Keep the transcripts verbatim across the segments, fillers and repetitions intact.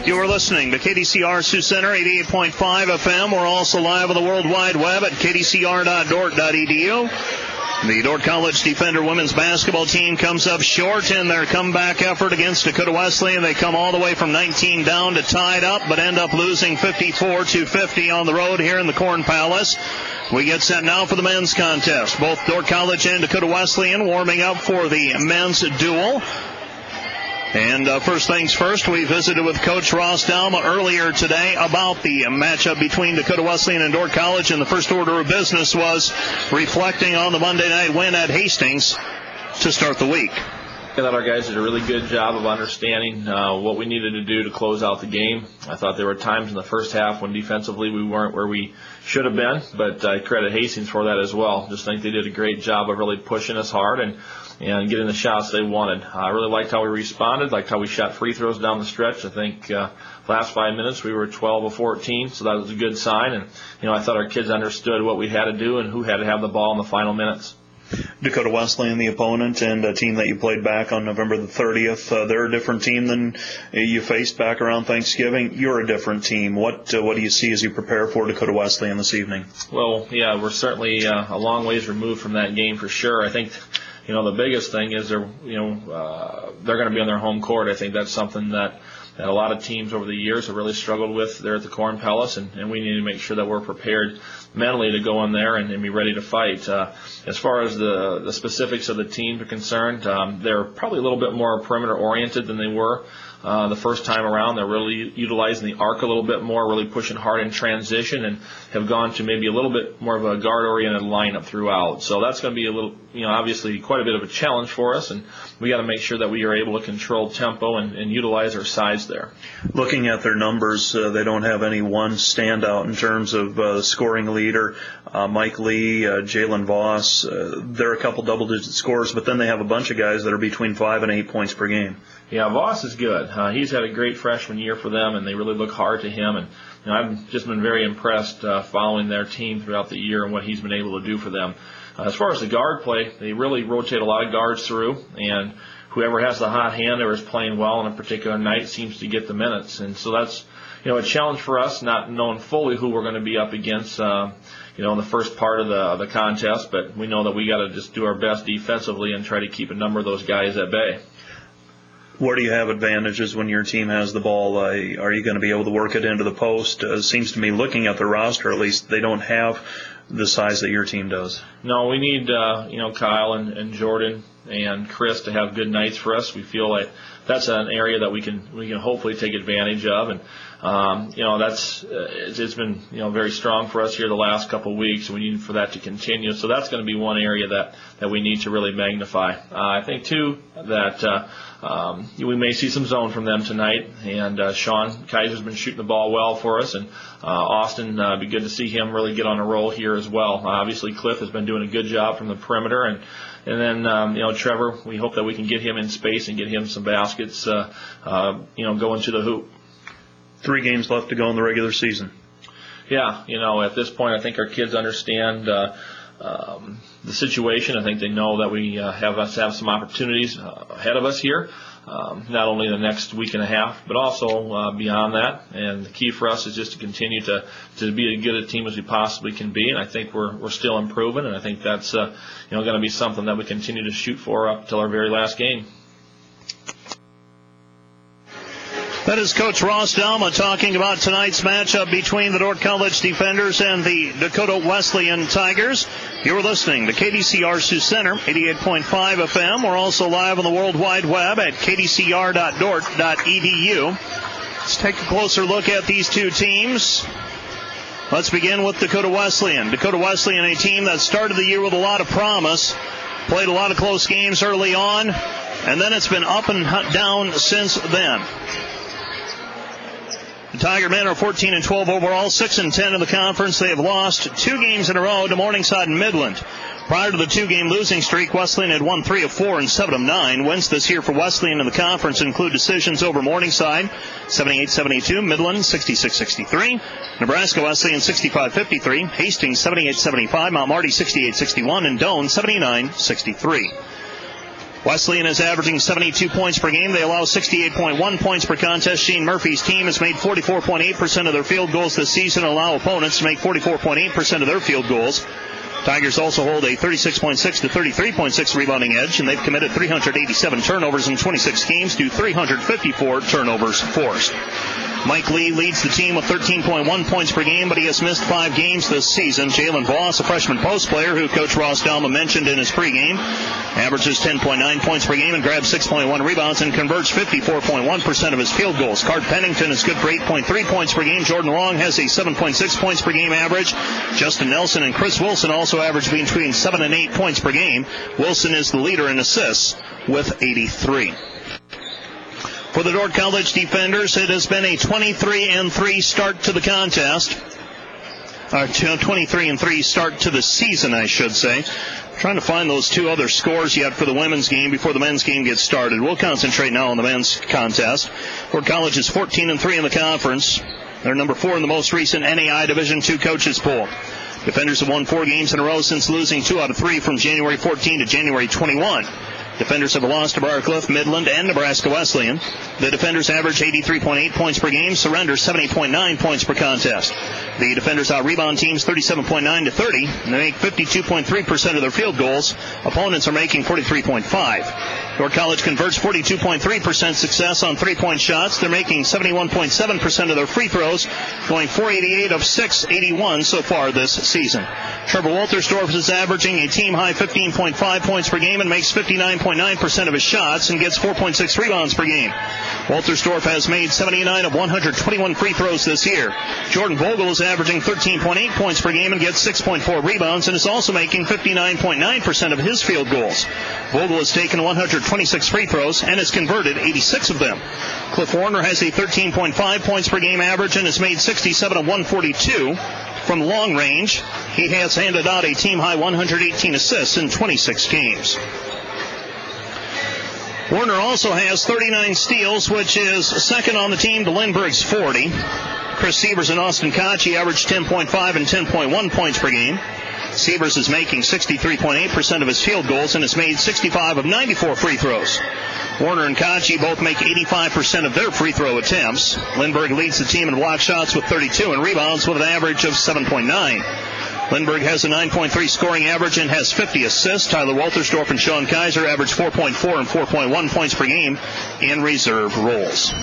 You are listening to K D C R Sioux Center, eighty-eight point five F M. We're also live on the World Wide Web at k d c r dot dort dot e d u. The Dordt College Defender women's basketball team comes up short in their comeback effort against Dakota Wesleyan. They come all the way from nineteen down to tied up, but end up losing fifty-four to fifty on the road here in the Corn Palace. We get set now for the men's contest. Both Dordt College and Dakota Wesleyan warming up for the men's duel. And uh, first things first, we visited with Coach Ross Dalma earlier today about the matchup between Dakota Wesleyan and Dordt College, and the first order of business was reflecting on the Monday night win at Hastings to start the week. I thought our guys did a really good job of understanding uh, what we needed to do to close out the game. I thought there were times in the first half when defensively we weren't where we should have been, but I credit Hastings for that as well. Just think they did a great job of really pushing us hard and and getting the shots they wanted. I really liked how we responded, liked how we shot free throws down the stretch. I think uh, last five minutes we were twelve of fourteen, so that was a good sign. And, you know, I thought our kids understood what we had to do and who had to have the ball in the final minutes. Dakota Wesleyan, the opponent, and a team that you played back on November the thirtieth. Uh, they're a different team than you faced back around Thanksgiving. You're a different team. What uh, what do you see as you prepare for Dakota Wesleyan this evening? Well, yeah, we're certainly uh, a long ways removed from that game for sure. I think, you know, the biggest thing is they're, you know, uh, they're going to be on their home court. I think that's something that, that a lot of teams over the years have really struggled with there at the Corn Palace, and, and we need to make sure that we're prepared mentally to go in there and, and be ready to fight. Uh, as far as the, the specifics of the team are concerned, um, they're probably a little bit more perimeter-oriented than they were uh, the first time around. They're really utilizing the arc a little bit more, really pushing hard in transition, and have gone to maybe a little bit more of a guard-oriented lineup throughout. So that's going to be a little, you know, obviously quite a bit of a challenge for us, and we got to make sure that we are able to control tempo and, and utilize our size there. Looking at their numbers, uh, they don't have any one standout in terms of uh, scoring leader. Uh, Mike Lee, uh, Jalen Voss, uh, they're a couple double-digit scorers, but then they have a bunch of guys that are between five and eight points per game. Yeah, Voss is good. Uh, he's had a great freshman year for them, and they really look hard to him. And you know, I've just been very impressed uh, following their team throughout the year and what he's been able to do for them. Uh, as far as the guard play, they really rotate a lot of guards through, and whoever has the hot hand or is playing well on a particular night seems to get the minutes. And so that's, you know, a challenge for us, not knowing fully who we're going to be up against, uh, you know, in the first part of the, the contest. But we know that we got to just do our best defensively and try to keep a number of those guys at bay. Where do you have advantages when your team has the ball? Uh, are you going to be able to work it into the post? Uh, it seems to me, looking at the roster, at least, they don't have the size that your team does. No, we need, uh, you know, Kyle and, and Jordan and Chris to have good nights for us. We feel like that's an area that we can we can hopefully take advantage of, and um, you know that's uh, it's, it's been you know very strong for us here the last couple of weeks. We need for that to continue. So that's going to be one area that, that we need to really magnify. Uh, I think too that uh, um, we may see some zone from them tonight, and uh, Sean Kaiser's been shooting the ball well for us, and uh, Austin, uh, be good to see him really get on a roll here as well. Uh, obviously, Cliff has been doing a good job from the perimeter, and. And then, um, you know, Trevor, we hope that we can get him in space and get him some baskets, uh, uh, you know, going to the hoop. Three games left to go in the regular season. Yeah, you know, at this point, I think our kids understand uh, um, the situation. I think they know that we uh, have us have some opportunities uh, ahead of us here, um, not only the next week and a half, but also uh, beyond that. And the key for us is just to continue to, to be as good a team as we possibly can be. And I think we're we're still improving, and I think that's uh, you know going to be something that we continue to shoot for up until our very last game. That is Coach Ross Dalma talking about tonight's matchup between the Dordt College Defenders and the Dakota Wesleyan Tigers. You're listening to K D C R Sioux Center, eighty-eight point five F M. We're also live on the World Wide Web at k d c r dot dort dot e d u. Let's take a closer look at these two teams. Let's begin with Dakota Wesleyan. Dakota Wesleyan, a team that started the year with a lot of promise, played a lot of close games early on, and then it's been up and down since then. The Tiger men are fourteen and twelve overall, six and ten in the conference. They have lost two games in a row to Morningside and Midland. Prior to the two-game losing streak, Wesleyan had won three of four and seven of nine. Wins this year for Wesleyan in the conference include decisions over Morningside, seventy-eight seventy-two, Midland, sixty-six sixty-three, Nebraska Wesleyan, sixty-five fifty-three, Hastings, seventy-eight seventy-five, Mount Marty, sixty-eight sixty-one, and Doane, seventy-nine sixty-three. Wesleyan is averaging seventy-two points per game. They allow sixty-eight point one points per contest. Shane Murphy's team has made forty-four point eight percent of their field goals this season and allow opponents to make forty-four point eight percent of their field goals. Tigers also hold a thirty-six point six to thirty-three point six rebounding edge, and they've committed three hundred eighty-seven turnovers in twenty-six games to three hundred fifty-four turnovers forced. Mike Lee leads the team with thirteen point one points per game, but he has missed five games this season. Jalen Voss, a freshman post player who Coach Ross Dalma mentioned in his pregame, averages ten point nine points per game and grabs six point one rebounds and converts fifty-four point one percent of his field goals. Card Pennington is good for eight point three points per game. Jordan Long has a seven point six points per game average. Justin Nelson and Chris Wilson also average between seven and eight points per game. Wilson is the leader in assists with eighty-three. For the Dordt College defenders, it has been a twenty-three and three start to the contest. Uh, twenty-three and three start to the season, I should say. Trying to find those two other scores yet for the women's game before the men's game gets started. We'll concentrate now on the men's contest. Dordt College is fourteen and three in the conference. They're number four in the most recent N A I Division two coaches poll. Defenders have won four games in a row since losing two out of three from January fourteenth to January twenty-first. Defenders have lost to Briarcliff, Midland, and Nebraska Wesleyan. The defenders average eighty-three point eight points per game, surrender seventy point nine points per contest. The defenders out-rebound teams thirty-seven point nine to thirty, and they make fifty-two point three percent of their field goals. Opponents are making forty-three point five. Dordt College converts forty-two point three percent success on three-point shots. They're making seventy-one point seven percent of their free throws, going four eighty-eight of six eighty-one so far this season. Trevor Waltersdorf is averaging a team-high fifteen point five points per game and makes fifty-nine point nine percent of his shots and gets four point six rebounds per game. Waltersdorf has made seventy-nine of one hundred twenty-one free throws this year. Jordan Vogel is averaging thirteen point eight points per game and gets six point four rebounds and is also making fifty-nine point nine percent of his field goals. Vogel has taken one hundred twenty-six free throws and has converted eighty-six of them. Cliff Warner has a thirteen point five points per game average and has made sixty-seven of one forty-two. From long range, he has handed out a team-high one hundred eighteen assists in twenty-six games. Warner also has thirty-nine steals, which is second on the team to Lindbergh's forty. Chris Sievers and Austin Kochi average ten point five and ten point one points per game. Sievers is making sixty-three point eight percent of his field goals and has made sixty-five of ninety-four free throws. Warner and Kochi both make eighty-five percent of their free throw attempts. Lindbergh leads the team in block shots with thirty-two and rebounds with an average of seven point nine. Lindbergh has a nine point three scoring average and has fifty assists. Tyler Waltersdorf and Sean Kaiser average four point four and four point one points per game in reserve roles.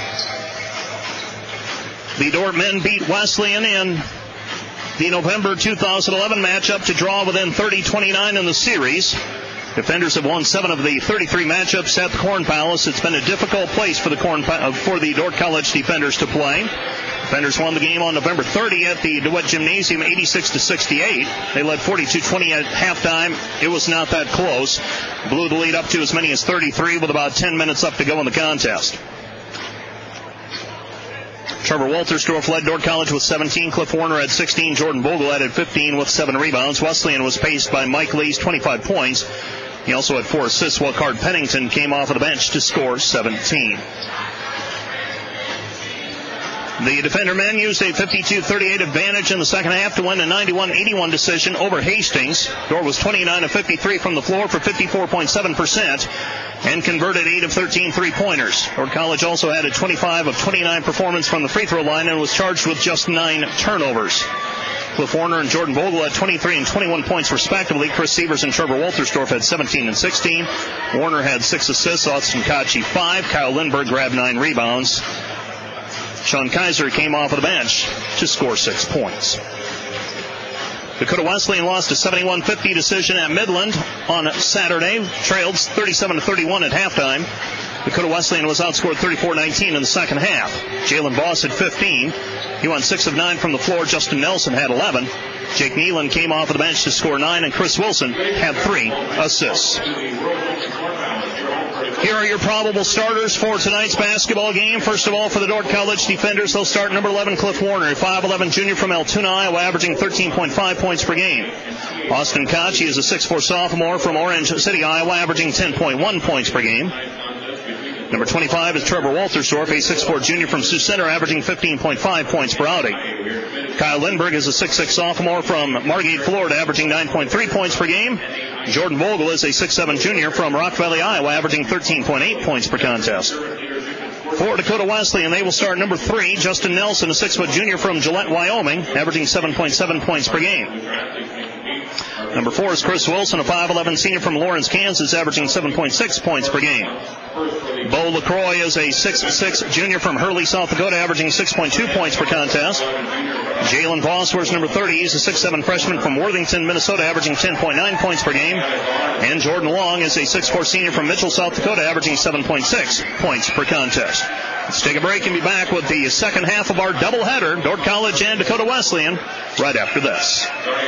The Dordt men beat Wesleyan in the November two thousand eleven matchup to draw within thirty twenty-nine in the series. Defenders have won seven of the thirty-three matchups at the Corn Palace. It's been a difficult place for the Corn for the Dordt College defenders to play. Defenders won the game on November thirtieth at the DeWitt Gymnasium eighty-six to sixty-eight. They led forty-two twenty at halftime. It was not that close. Blew the lead up to as many as thirty-three with about ten minutes left to go in the contest. Trevor Waltersdorf led Dordt College with seventeen. Cliff Warner had sixteen. Jordan Vogel added fifteen with seven rebounds. Wesleyan was paced by Mike Lee's twenty-five points. He also had four assists, while Card Pennington came off of the bench to score seventeen. The defender men used a fifty-two thirty-eight advantage in the second half to win a ninety-one eighty-one decision over Hastings. Dordt was twenty-nine of fifty-three from the floor for fifty-four point seven percent and converted eight of thirteen three-pointers. Dordt College also had a twenty-five of twenty-nine performance from the free throw line and was charged with just nine turnovers. Cliff Warner and Jordan Vogel had twenty-three and twenty-one points respectively. Chris Sievers and Trevor Waltersdorf had seventeen and sixteen. Warner had six assists. Austin Kochi five. Kyle Lindbergh grabbed nine rebounds. Sean Kaiser came off of the bench to score six points. Dakota Wesleyan lost a seventy-one fifty decision at Midland on Saturday. Trailed thirty-seven to thirty-one at halftime. Dakota Wesleyan was outscored thirty-four nineteen in the second half. Jalen Voss had fifteen. He won six of nine from the floor. Justin Nelson had eleven. Jake Nealon came off of the bench to score nine, and Chris Wilson had three assists. Here are your probable starters for tonight's basketball game. First of all, for the Dordt College defenders, they'll start number eleven, Cliff Warner, a five eleven junior from Altoona, Iowa, averaging thirteen point five points per game. Austin Kochi is a six four sophomore from Orange City, Iowa, averaging ten point one points per game. Number twenty-five is Trevor Waltersdorf, a six foot four junior from Sioux Center, averaging fifteen point five points per outing. Kyle Lindberg is a six foot six sophomore from Margate, Florida, averaging nine point three points per game. Jordan Vogel is a six foot seven junior from Rock Valley, Iowa, averaging thirteen point eight points per contest. For Dakota Wesleyan, they will start number three, Justin Nelson, a six foot junior from Gillette, Wyoming, averaging seven point seven points per game. Number four is Chris Wilson, a five eleven senior from Lawrence, Kansas, averaging seven point six points per game. Bo LaCroix is a six foot six junior from Hurley, South Dakota, averaging six point two points per contest. Jalen Voss wears number thirty. He's a six foot seven freshman from Worthington, Minnesota, averaging ten point nine points per game. And Jordan Long is a six foot four senior from Mitchell, South Dakota, averaging seven point six points per contest. Let's take a break and be back with the second half of our doubleheader, Dordt College and Dakota Wesleyan, right after this.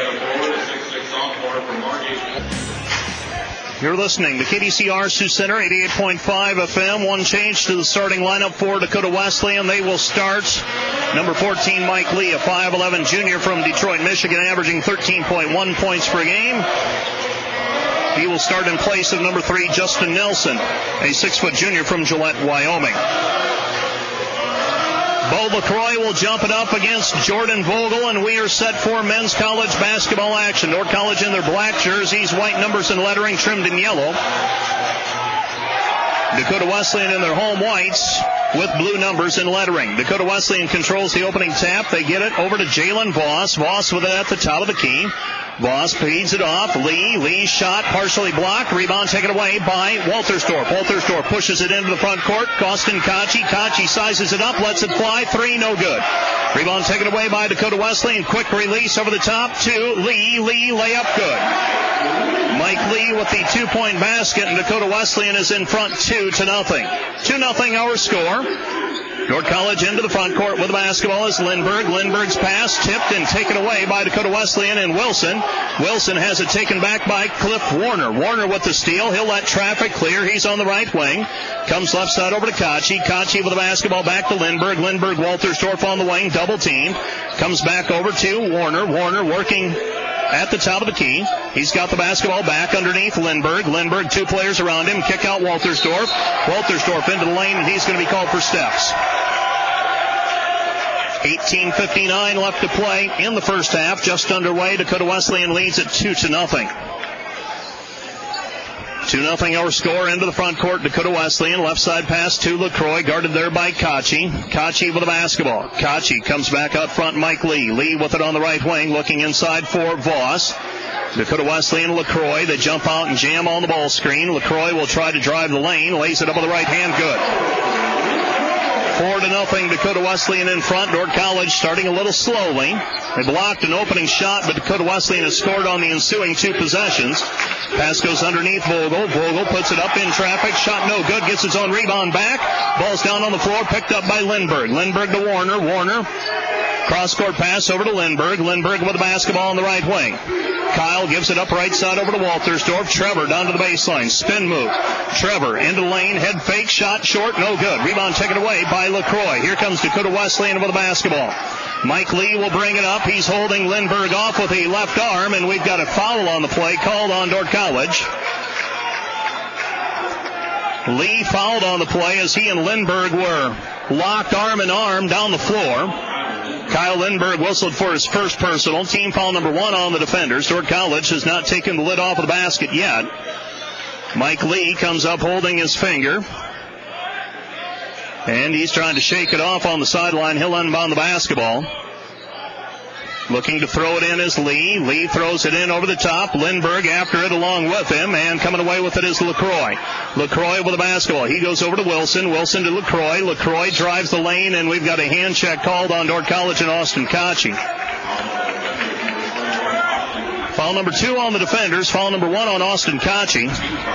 You're listening to K D C R Sioux Center, eighty-eight point five F M. One change to the starting lineup for Dakota Wesleyan. They will start number fourteen, Mike Lee, a five eleven junior from Detroit, Michigan, averaging thirteen point one points per game. He will start in place of number three, Justin Nelson, a six foot junior from Gillette, Wyoming. Bo LaCroix will jump it up against Jordan Vogel, and we are set for men's college basketball action. Dordt College in their black jerseys, white numbers and lettering trimmed in yellow. Dakota Wesleyan in their home whites with blue numbers and lettering. Dakota Wesleyan controls the opening tap. They get it over to Jalen Voss. Voss with it at the top of the key. Voss feeds it off. Lee. Lee's shot partially blocked. Rebound taken away by Waltersdorf. Waltersdorf pushes it into the front court. Austin Kachi. Kachi sizes it up. Lets it fly. Three. No good. Rebound taken away by Dakota Wesleyan. Quick release over the top to Lee. Lee layup good. Mike Lee with the two-point basket, and Dakota Wesleyan is in front two to nothing. Two nothing our score. Dordt College into the front court with the basketball is Lindberg. Lindberg's pass tipped and taken away by Dakota Wesleyan and Wilson. Wilson has it taken back by Cliff Warner. Warner with the steal. He'll let traffic clear. He's on the right wing. Comes left side over to Kachi. Kachi with the basketball back to Lindberg. Lindberg, Waltersdorf on the wing. Double team. Comes back over to Warner. Warner working at the top of the key. He's got the basketball back underneath Lindberg. Lindberg, two players around him. Kick out Waltersdorf. Waltersdorf into the lane, and he's going to be called for steps. eighteen fifty-nine left to play in the first half. Just underway. Dakota Wesleyan leads it two to nothing. two nothing our score into the front court. Dakota Wesleyan. Left side pass to LaCroix. Guarded there by Kachi. Kachi with the basketball. Kachi comes back out front. Mike Lee. Lee with it on the right wing. Looking inside for Voss. Dakota Wesleyan, LaCroix. They jump out and jam on the ball screen. LaCroix will try to drive the lane. Lays it up with the right hand. Good. Four to nothing. Dakota Wesleyan in front. Dordt College starting a little slowly. They blocked an opening shot, but Dakota Wesleyan has scored on the ensuing two possessions. Pass goes underneath Vogel. Vogel puts it up in traffic. Shot no good. Gets his own rebound back. Ball's down on the floor. Picked up by Lindberg. Lindberg to Warner. Warner. Cross-court pass over to Lindberg. Lindberg with the basketball on the right wing. Kyle gives it up right side over to Waltersdorf. Trevor down to the baseline. Spin move. Trevor into the lane. Head fake. Shot short. No good. Rebound taken away by LaCroix. Here comes Dakota Wesleyan with the basketball. Mike Lee will bring it up. He's holding Lindberg off with a left arm, and we've got a foul on the play called on Dordt College. Lee fouled on the play as he and Lindberg were locked arm in arm down the floor. Kyle Lindberg whistled for his first personal. Team foul number one on the defenders. Dordt College has not taken the lid off of the basket yet. Mike Lee comes up holding his finger. And he's trying to shake it off on the sideline. He'll unbound the basketball. Looking to throw it in is Lee. Lee throws it in over the top. Lindberg after it along with him. And coming away with it is LaCroix. LaCroix with the basketball. He goes over to Wilson. Wilson to LaCroix. LaCroix drives the lane, and we've got a hand check called on Dordt College and Austin Kachi. Foul number two on the defenders. Foul number one on Austin Kachi.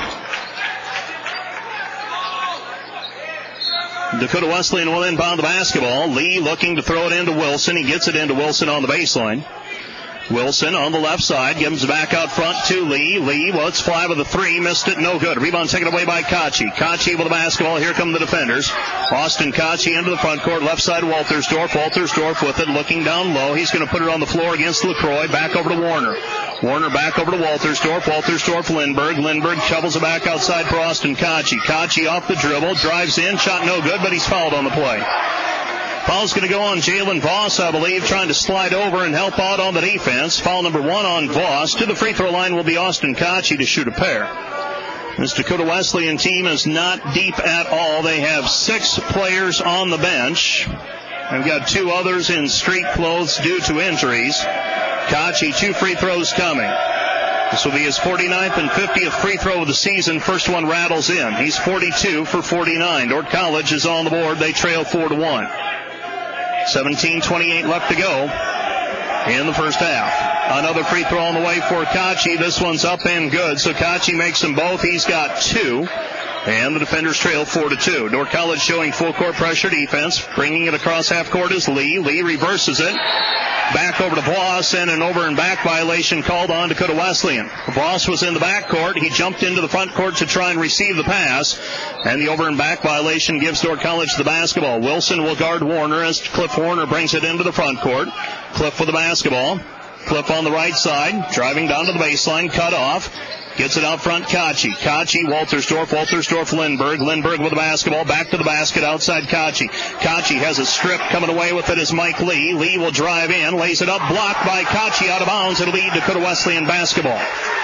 Dakota Wesleyan will inbound the basketball. Lee looking to throw it into Wilson. He gets it into Wilson on the baseline. Wilson on the left side, gives it back out front to Lee. Lee, well, it's fly with a three, missed it, no good. Rebound taken away by Kochi. Kochi with the basketball, here come the defenders. Austin Kochi into the front court, left side Waltersdorf. Waltersdorf with it, looking down low. He's going to put it on the floor against LaCroix, back over to Warner. Warner back over to Waltersdorf. Waltersdorf, Lindbergh. Lindbergh shovels it back outside for Austin Kochi. Kochi off the dribble, drives in, shot no good, but he's fouled on the play. Foul's going to go on Jalen Voss, I believe, trying to slide over and help out on the defense. Foul number one on Voss. To the free throw line will be Austin Kochi to shoot a pair. This Dakota Wesleyan team is not deep at all. They have six players on the bench. They've got two others in street clothes due to injuries. Kochi, two free throws coming. This will be his forty-ninth and fiftieth free throw of the season. First one rattles in. He's forty-two for forty-nine. Dordt College is on the board. They trail four to one. seventeen twenty-eight left to go in the first half. Another free throw on the way for Kochi. This one's up and good. So Kochi makes them both. He's got two. And the defenders trail four to two. Dordt College showing full court pressure defense. Bringing it across half court is Lee. Lee reverses it. Back over to Voss, and an over and back violation called on Dakota Wesleyan. Voss was in the back court. He jumped into the front court to try and receive the pass. And the over and back violation gives Dordt College the basketball. Wilson will guard Warner as Cliff Warner brings it into the front court. Cliff with the basketball. Cliff on the right side, driving down to the baseline, cut off. Gets it out front, Kochi. Kochi, Waltersdorf, Waltersdorf, Lindbergh. Lindbergh with the basketball, back to the basket, outside Kochi. Kochi has a strip, coming away with it is Mike Lee. Lee will drive in, lays it up, blocked by Kochi, out of bounds. It'll be Dakota Wesleyan basketball.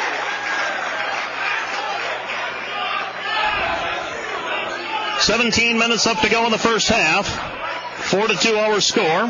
seventeen minutes left to go in the first half. Four to two our score.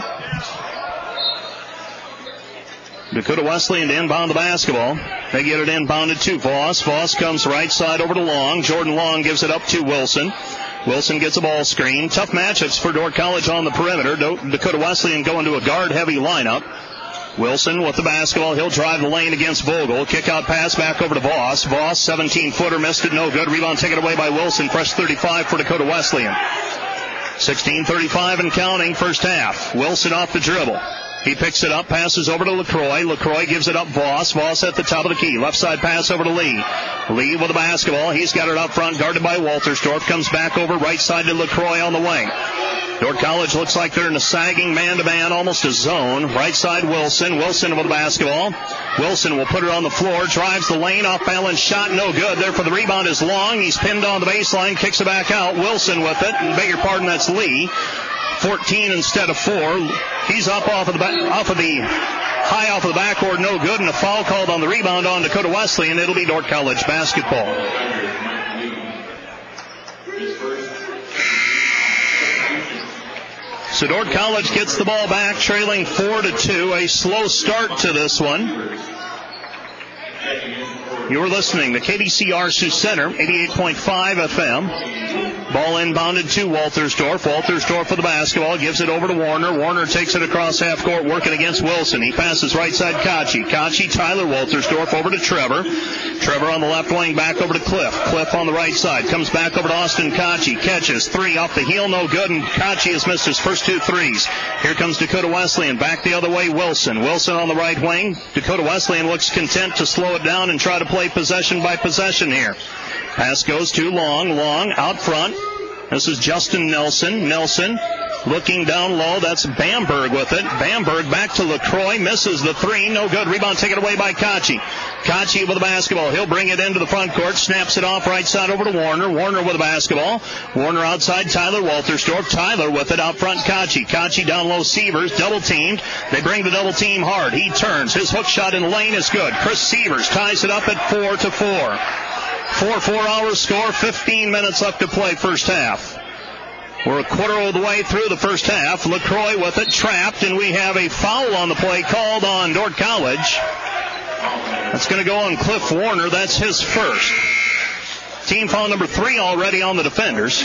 Dakota Wesleyan to inbound the basketball. They get it inbounded to Voss. Voss comes right side over to Long. Jordan Long gives it up to Wilson. Wilson gets a ball screen. Tough matchups for Dordt College on the perimeter. Dakota Wesleyan going to a guard-heavy lineup. Wilson with the basketball. He'll drive the lane against Vogel. Kick out pass back over to Voss. Voss, seventeen-footer, missed it, no good. Rebound taken away by Wilson. Fresh thirty-five for Dakota Wesleyan. sixteen thirty-five and counting, first half. Wilson off the dribble. He picks it up, passes over to LaCroix. LaCroix gives it up Voss. Voss at the top of the key. Left side pass over to Lee. Lee with the basketball. He's got it up front, guarded by Waltersdorf. Comes back over right side to LaCroix on the wing. Dordt College looks like they're in a sagging man-to-man, almost a zone. Right side Wilson. Wilson with the basketball. Wilson will put it on the floor. Drives the lane, off balance shot, no good. There for the rebound is Long. He's pinned on the baseline, kicks it back out. Wilson with it. And beg your pardon, that's Lee. fourteen instead of four. He's up off of the back, off of the high off of the backboard, no good, and a foul called on the rebound on Dakota Wesleyan. It'll be Dordt College basketball. So Dordt College gets the ball back, trailing four to two. A slow start to this one. You're listening to K D C R Sioux Center, eighty-eight point five F M. Ball inbounded to Waltersdorf. Waltersdorf with the basketball. Gives it over to Warner. Warner takes it across half court, working against Wilson. He passes right side Kochi. Kochi, Tyler Waltersdorf over to Trevor. Trevor on the left wing, back over to Cliff. Cliff on the right side. Comes back over to Austin Kochi. Catches. Three off the heel, no good. And Kochi has missed his first two threes. Here comes Dakota Wesleyan. Back the other way, Wilson. Wilson on the right wing. Dakota Wesleyan looks content to slow it down and try to play possession by possession here. Pass goes too long. Long out front. This is Justin Nelson. Nelson looking down low. That's Bamberg with it. Bamberg back to LaCroix. Misses the three. No good. Rebound taken away by Kochi. Kochi with the basketball. He'll bring it into the front court. Snaps it off right side over to Warner. Warner with the basketball. Warner outside. Tyler Waltersdorf. Tyler with it out front. Kochi. Kochi down low. Sievers double teamed. They bring the double team hard. He turns. His hook shot in the lane is good. Chris Sievers ties it up at four to four. four four hour score. fifteen minutes left to play first half. We're a quarter of the way through the first half. LaCroix with it, trapped, and we have a foul on the play called on Dordt College. That's going to go on Cliff Warner. That's his first. Team foul number three already on the defenders.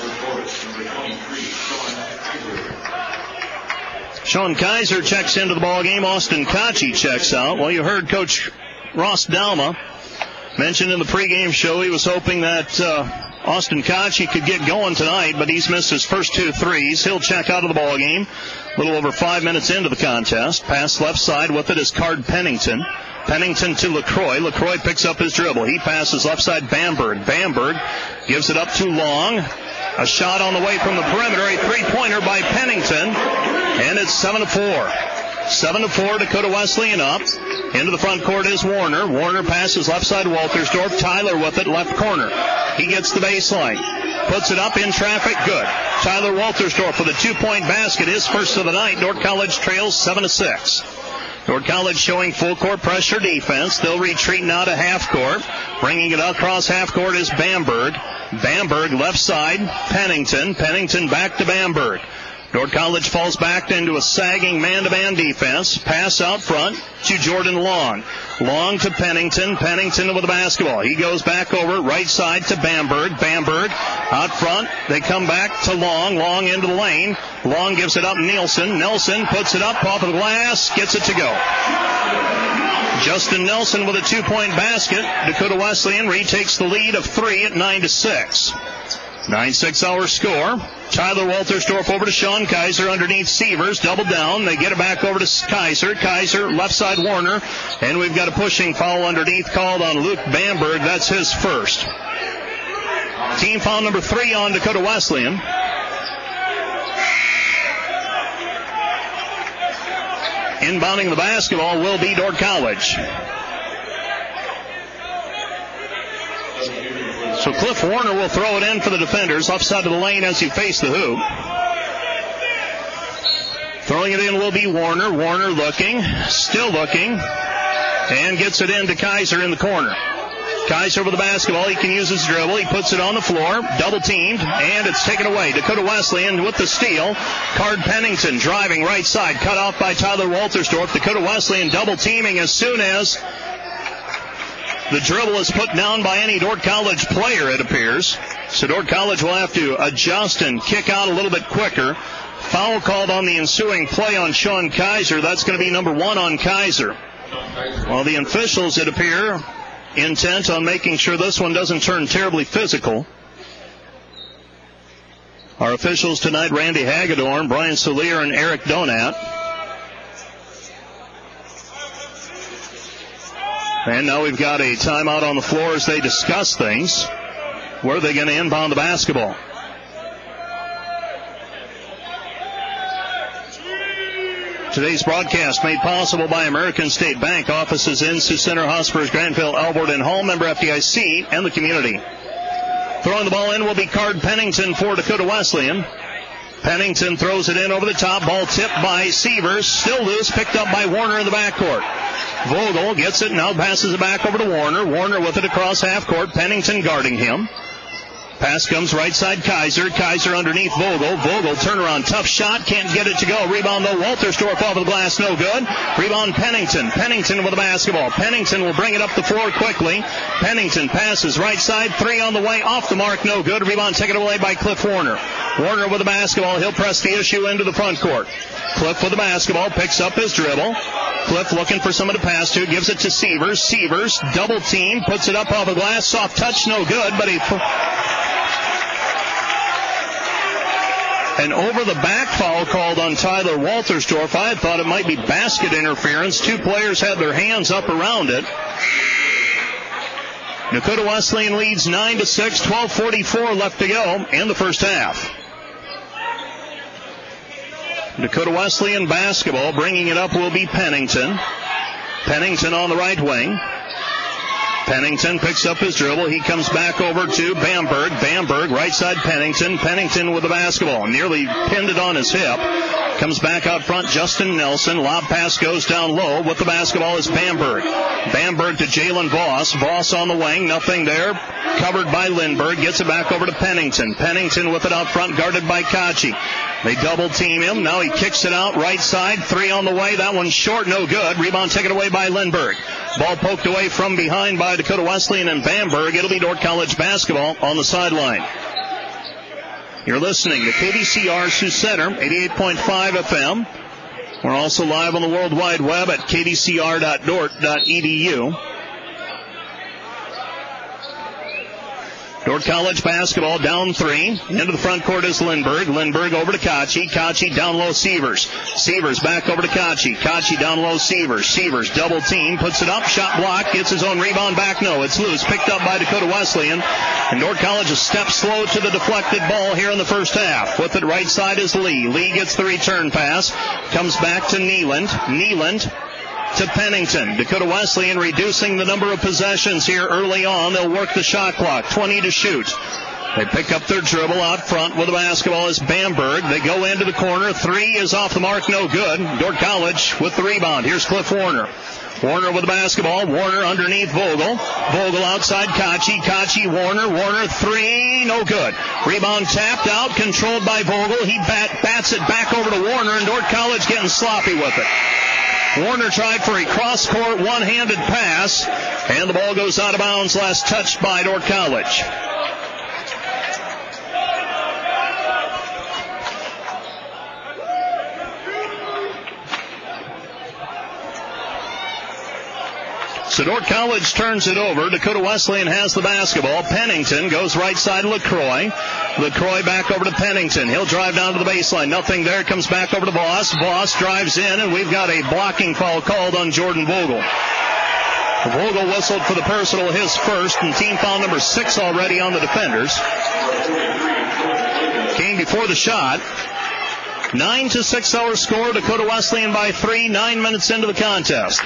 Sean Kaiser checks into the ball game. Austin Kochi checks out. Well, you heard Coach Ross Dalma mentioned in the pregame show he was hoping that uh, Austin Koch, he could get going tonight, but he's missed his first two threes. He'll check out of the ball game. A little over five minutes into the contest. Pass left side with it is Card Pennington. Pennington to LaCroix. LaCroix picks up his dribble. He passes left side Bamberg. Bamberg gives it up too long. A shot on the way from the perimeter. A three-pointer by Pennington. And it's seven to four. seven to four, Dakota Wesleyan up. Into the front court is Warner. Warner passes left side Waltersdorf. Tyler with it, left corner. He gets the baseline. Puts it up in traffic. Good. Tyler Waltersdorf with a two-point basket. His first of the night. Dordt College trails seven to six. Dordt College showing full court pressure defense. They'll retreat now to half court. Bringing it across half court is Bamberg. Bamberg left side. Pennington. Pennington back to Bamberg. Dordt College falls back into a sagging man-to-man defense. Pass out front to Jordan Long. Long to Pennington. Pennington with the basketball. He goes back over right side to Bamberg. Bamberg out front. They come back to Long. Long into the lane. Long gives it up to Nielsen. Nelson puts it up off of the glass. Gets it to go. Justin Nelson with a two-point basket. Dakota Wesleyan retakes the lead of three at nine to six. nine six our score. Tyler Waltersdorf over to Sean Kaiser underneath Sievers. Double down. They get it back over to Kaiser. Kaiser, left side Warner. And we've got a pushing foul underneath called on Luke Bamberg. That's his first. Team foul number three on Dakota Wesleyan. Inbounding the basketball will be Dordt College. So Cliff Warner will throw it in for the defenders, left side of the lane as he faces the hoop. Throwing it in will be Warner. Warner looking, still looking, and gets it into Kaiser in the corner. Kaiser with the basketball. He can use his dribble. He puts it on the floor, double teamed, and it's taken away. Dakota Wesleyan with the steal. Card Pennington driving right side, cut off by Tyler Waltersdorf. Dakota Wesleyan double teaming as soon as the dribble is put down by any Dordt College player, it appears. So Dordt College will have to adjust and kick out a little bit quicker. Foul called on the ensuing play on Sean Kaiser. That's going to be number one on Kaiser. Well, the officials, it appear, intent on making sure this one doesn't turn terribly physical. Our officials tonight, Randy Hagedorn, Brian Solier, and Eric Donat. And now we've got a timeout on the floor as they discuss things. Where are they going to inbound the basketball? Today's broadcast made possible by American State Bank. Offices in Sioux Center, Hotspurs, Granville, Alvord, and Hall. Member F D I C and the community. Throwing the ball in will be Card Pennington for Dakota Wesleyan. Pennington throws it in over the top. Ball tipped by Sievers. Still loose. Picked up by Warner in the backcourt. Vogel gets it. Now passes it back over to Warner. Warner with it across half court. Pennington guarding him. Pass comes right side Kaiser. Kaiser underneath Vogel. Vogel turnaround. Tough shot. Can't get it to go. Rebound though. Waltersdorf off of the glass. No good. Rebound Pennington. Pennington with the basketball. Pennington will bring it up the floor quickly. Pennington passes right side. Three on the way. Off the mark. No good. Rebound taken away by Cliff Warner. Warner with the basketball. He'll press the issue into the front court. Cliff with the basketball. Picks up his dribble. Cliff looking for someone to pass to. Gives it to Sievers. Sievers double team. Puts it up off the glass. Soft touch. No good. But he... An over-the-back foul called on Tyler Waltersdorf. I had thought it might be basket interference. Two players had their hands up around it. Dakota Wesleyan leads nine to six. twelve forty-four left to go in the first half. Dakota Wesleyan basketball. Bringing it up will be Pennington. Pennington on the right wing. Pennington picks up his dribble. He comes back over to Bamberg. Bamberg, right side Pennington. Pennington with the basketball. Nearly pinned it on his hip. Comes back out front, Justin Nelson. Lob pass goes down low. With the basketball is Bamberg. Bamberg to Jalen Voss. Voss on the wing. Nothing there. Covered by Lindbergh. Gets it back over to Pennington. Pennington with it out front, guarded by Kachi. They double team him. Now he kicks it out right side. Three on the way. That one's short. No good. Rebound taken away by Lindbergh. Ball poked away from behind by Dakota Wesleyan and Bamberg. It'll be Dordt College basketball on the sideline. You're listening to K D C R Sioux Center, eighty-eight point five F M. We're also live on the World Wide Web at k d c r dot dort dot e d u. Dordt College basketball down three. Into the front court is Lindbergh. Lindbergh over to Kachi. Kachi down low Sievers. Sievers back over to Kachi. Kachi down low Sievers. Sievers double team. Puts it up. Shot blocked. Gets his own rebound back. No, it's loose. Picked up by Dakota Wesleyan. And Dordt College a step slow to the deflected ball here in the first half. With it right side is Lee. Lee gets the return pass. Comes back to Neeland. Neeland to Pennington. Dakota Wesleyan reducing the number of possessions here early on. They'll work the shot clock. twenty to shoot. They pick up their dribble out front with the basketball is Bamberg. They go into the corner. Three is off the mark. No good. Dordt College with the rebound. Here's Cliff Warner. Warner with the basketball. Warner underneath Vogel. Vogel outside Kachi. Kachi, Warner. Warner, three. No good. Rebound tapped out. Controlled by Vogel. He bat, bats it back over to Warner, and Dordt College getting sloppy with it. Warner tried for a cross-court one-handed pass, and the ball goes out of bounds. Last touched by Dordt College. So Dordt College turns it over. Dakota Wesleyan has the basketball. Pennington goes right side to LaCroix. LaCroix back over to Pennington. He'll drive down to the baseline. Nothing there. Comes back over to Voss. Voss drives in, and we've got a blocking foul called on Jordan Vogel. Vogel whistled for the personal, his first, and team foul number six already on the defenders. Came before the shot. Nine to six our score. Dakota Wesleyan by three. Nine minutes into the contest.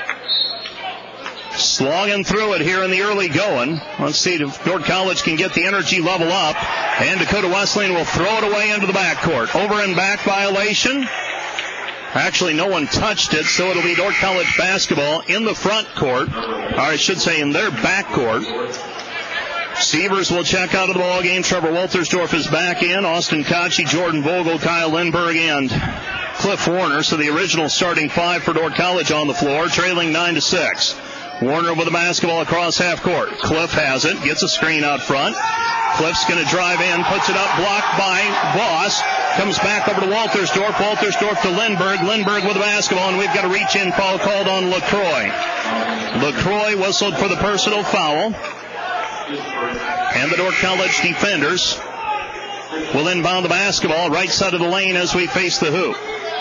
Slogging through it here in the early going. Let's see if Dordt College can get the energy level up. And Dakota Wesleyan will throw it away into the backcourt. Over and back violation. Actually, no one touched it, so it'll be Dordt College basketball in the front court. Or I should say in their backcourt. Sievers will check out of the ball game. Trevor Waltersdorf is back in. Austin Kachi, Jordan Vogel, Kyle Lindbergh, and Cliff Warner. So the original starting five for Dordt College on the floor, trailing nine to six. Warner with the basketball across half court. Cliff has it, gets a screen out front. Cliff's going to drive in, puts it up, blocked by Voss. Comes back over to Waltersdorf. Waltersdorf to Lindbergh. Lindbergh with the basketball, and we've got a reach-in foul called on LaCroix. LaCroix whistled for the personal foul. And the Dordt College defenders will inbound the basketball right side of the lane as we face the hoop.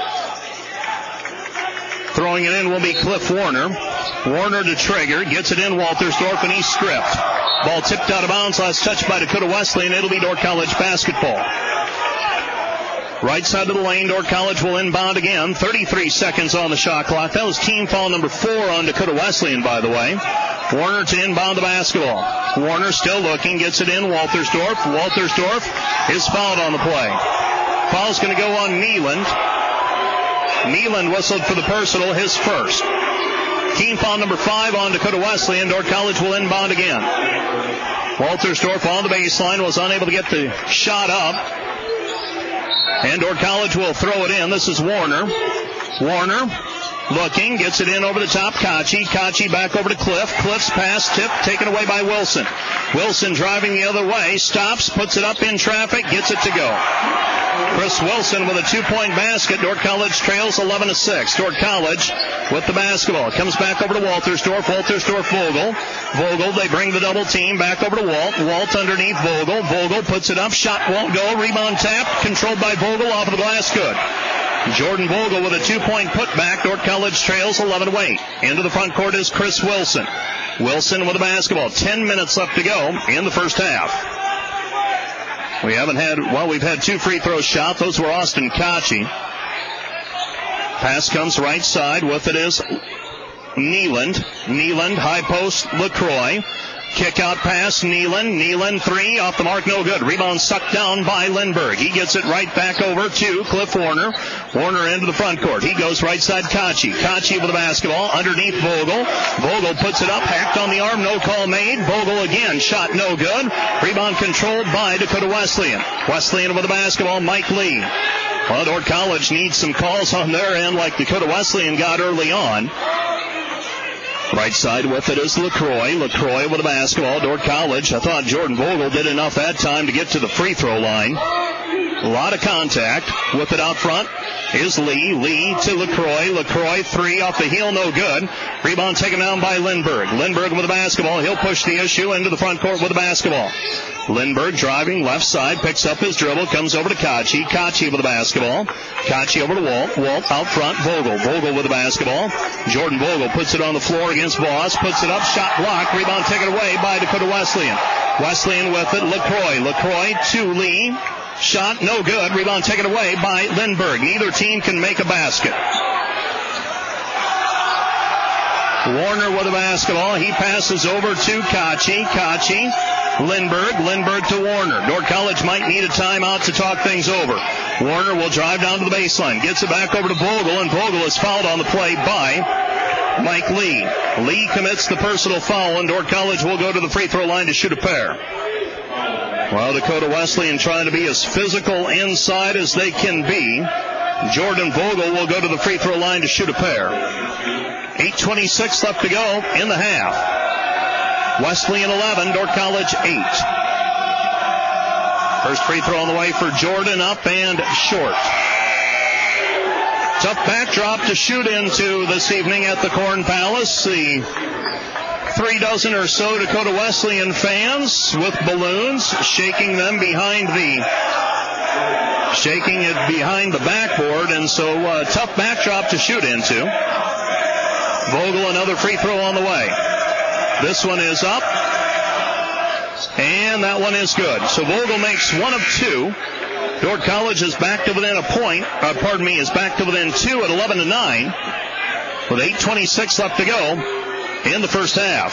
Throwing it in will be Cliff Warner. Warner to Traeger, gets it in Waltersdorf, and he's stripped. Ball tipped out of bounds, last touch by Dakota Wesleyan. It'll be Dordt College basketball. Right side of the lane, Dordt College will inbound again. thirty-three seconds on the shot clock. That was team foul number four on Dakota Wesleyan, by the way. Warner to inbound the basketball. Warner still looking, gets it in Waltersdorf. Waltersdorf is fouled on the play. Foul's going to go on Neeland. Neeland whistled for the personal, his first. Team foul number five on Dakota Wesleyan. Dordt College will inbound again. Waltersdorf on the baseline was unable to get the shot up. And Dordt College will throw it in. This is Warner. Warner looking, gets it in over the top. Kachi. Kachi back over to Cliff. Cliff's pass tip taken away by Wilson. Wilson driving the other way. Stops, puts it up in traffic, gets it to go. Chris Wilson with a two-point basket. Dordt College trails eleven to six. Dordt College with the basketball. Comes back over to Waltersdorf. Waltersdorf, Vogel. Vogel, they bring the double team back over to Walt. Walt underneath Vogel. Vogel puts it up. Shot won't go. Rebound tap. Controlled by Vogel off of the glass. Good. Jordan Vogel with a two-point putback. Dordt College trails eleven to eight. Into the front court is Chris Wilson. Wilson with the basketball. Ten minutes left to go in the first half. We haven't had, well, we've had two free throw shots. Those were Austin Kachi. Pass comes right side. With it is Neeland. Neeland, high post, LaCroix. Kick out pass, Neeland. Neeland, three, off the mark, no good. Rebound sucked down by Lindbergh. He gets it right back over to Cliff Warner. Warner into the front court. He goes right side, Kachi. Kachi with the basketball, underneath Vogel. Vogel puts it up, hacked on the arm, no call made. Vogel again, shot no good. Rebound controlled by Dakota Wesleyan. Wesleyan with the basketball, Mike Lee. Well, Dordt College needs some calls on their end like Dakota Wesleyan got early on. Right side with it is LaCroix. LaCroix with the basketball. Dordt College. I thought Jordan Vogel did enough that time to get to the free throw line. A lot of contact. With it out front is Lee. Lee to LaCroix. LaCroix, three off the heel, no good. Rebound taken down by Lindbergh. Lindbergh with the basketball. He'll push the issue into the front court with the basketball. Lindbergh driving left side, picks up his dribble, comes over to Kachi. Kachi with the basketball. Kachi over to Walt. Walt out front. Vogel. Vogel with the basketball. Jordan Vogel puts it on the floor against Voss. Puts it up. Shot blocked. Rebound taken away by Dakota Wesleyan. Wesleyan with it. LaCroix. LaCroix to Lee. Shot no good. Rebound taken away by Lindbergh. Neither team can make a basket. Warner with the basketball. He passes over to Kachi. Kachi. Lindbergh. Lindbergh to Warner. Dordt College might need a timeout to talk things over. Warner will drive down to the baseline. Gets it back over to Vogel, and Vogel is fouled on the play by Mike Lee. Lee commits the personal foul, and Dordt College will go to the free throw line to shoot a pair. Well, Dakota Wesleyan trying to be as physical inside as they can be. Jordan Vogel will go to the free throw line to shoot a pair. eight twenty-six left to go in the half. Wesleyan eleven, Dordt College eight. First free throw on the way for Jordan, up and short. Tough backdrop to shoot into this evening at the Corn Palace. The three dozen or so Dakota Wesleyan fans with balloons, shaking them behind the shaking it behind the backboard, and so uh, tough backdrop to shoot into. Vogel, another free throw on the way. This one is up, and that one is good. So Vogel makes one of two. Dordt College is back to within a point. Uh, pardon me, is back to within two at eleven to nine, with eight twenty-six left to go in the first half.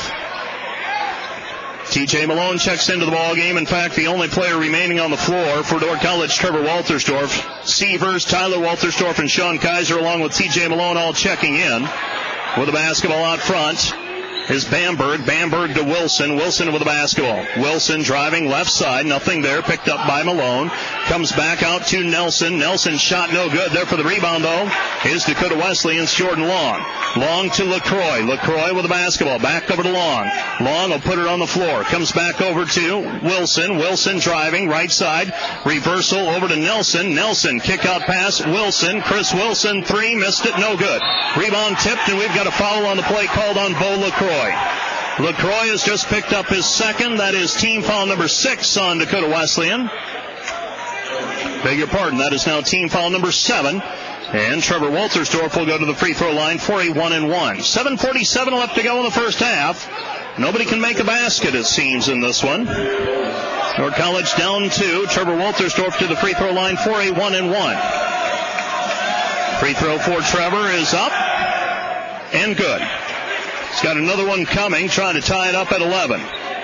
T J Malone checks into the ball game. In fact, the only player remaining on the floor for Dordt College, Trevor Waltersdorf. Sievers, Tyler Waltersdorf, and Sean Kaiser, along with T J Malone, all checking in. With the basketball out front is Bamberg. Bamberg to Wilson. Wilson with the basketball. Wilson driving left side. Nothing there. Picked up by Malone. Comes back out to Nelson. Nelson shot no good. There for the rebound, though, is Dakota Wesleyan's Jordan Long. Long to LaCroix. LaCroix with the basketball. Back over to Long. Long will put it on the floor. Comes back over to Wilson. Wilson driving right side. Reversal over to Nelson. Nelson kick out pass. Wilson. Chris Wilson. Three. Missed it. No good. Rebound tipped, and we've got a foul on the play called on Bo LaCroix. LaCroix has just picked up his second. That is team foul number six on Dakota Wesleyan. Beg your pardon. That is now team foul number seven. And Trevor Waltersdorf will go to the free throw line for a one and one. seven forty-seven left to go in the first half. Nobody can make a basket, it seems, in this one. Dordt College down two. Trevor Waltersdorf to the free throw line for a one and one. Free throw for Trevor is up and good. He's got another one coming, trying to tie it up at eleven.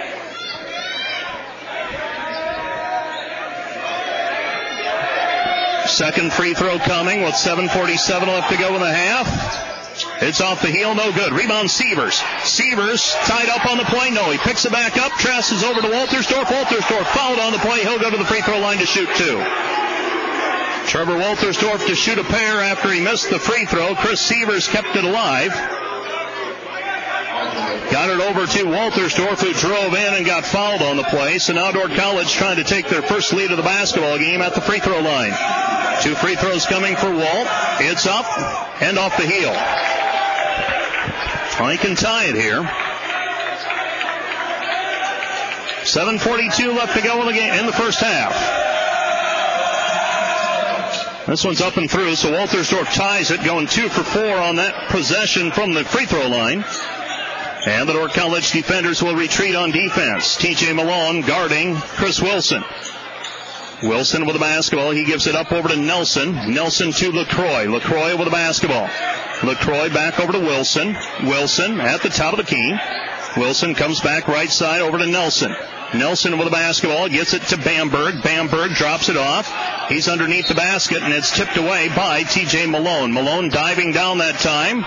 Second free throw coming with seven forty-seven left to go in the half. It's off the heel, no good. Rebound Sievers. Sievers tied up on the play. No, he picks it back up, trasses over to Waltersdorf. Waltersdorf fouled on the play. He'll go to the free throw line to shoot two. Trevor Waltersdorf to shoot a pair after he missed the free throw. Chris Sievers kept it alive. Got it over to Waltersdorf, who drove in and got fouled on the play. So now Dordt College trying to take their first lead of the basketball game at the free throw line. Two free throws coming for Walt. It's up and off the heel. Well, he can tie it here. seven forty-two left to go in the game in the first half. This one's up and through, so Waltersdorf ties it, going two for four on that possession from the free throw line. And the Dordt College defenders will retreat on defense. T J Malone guarding Chris Wilson. Wilson with the basketball. He gives it up over to Nelson. Nelson to LaCroix. LaCroix with the basketball. LaCroix back over to Wilson. Wilson at the top of the key. Wilson comes back right side over to Nelson. Nelson with the basketball. Gets it to Bamberg. Bamberg drops it off. He's underneath the basket, and it's tipped away by T J Malone. Malone diving down that time.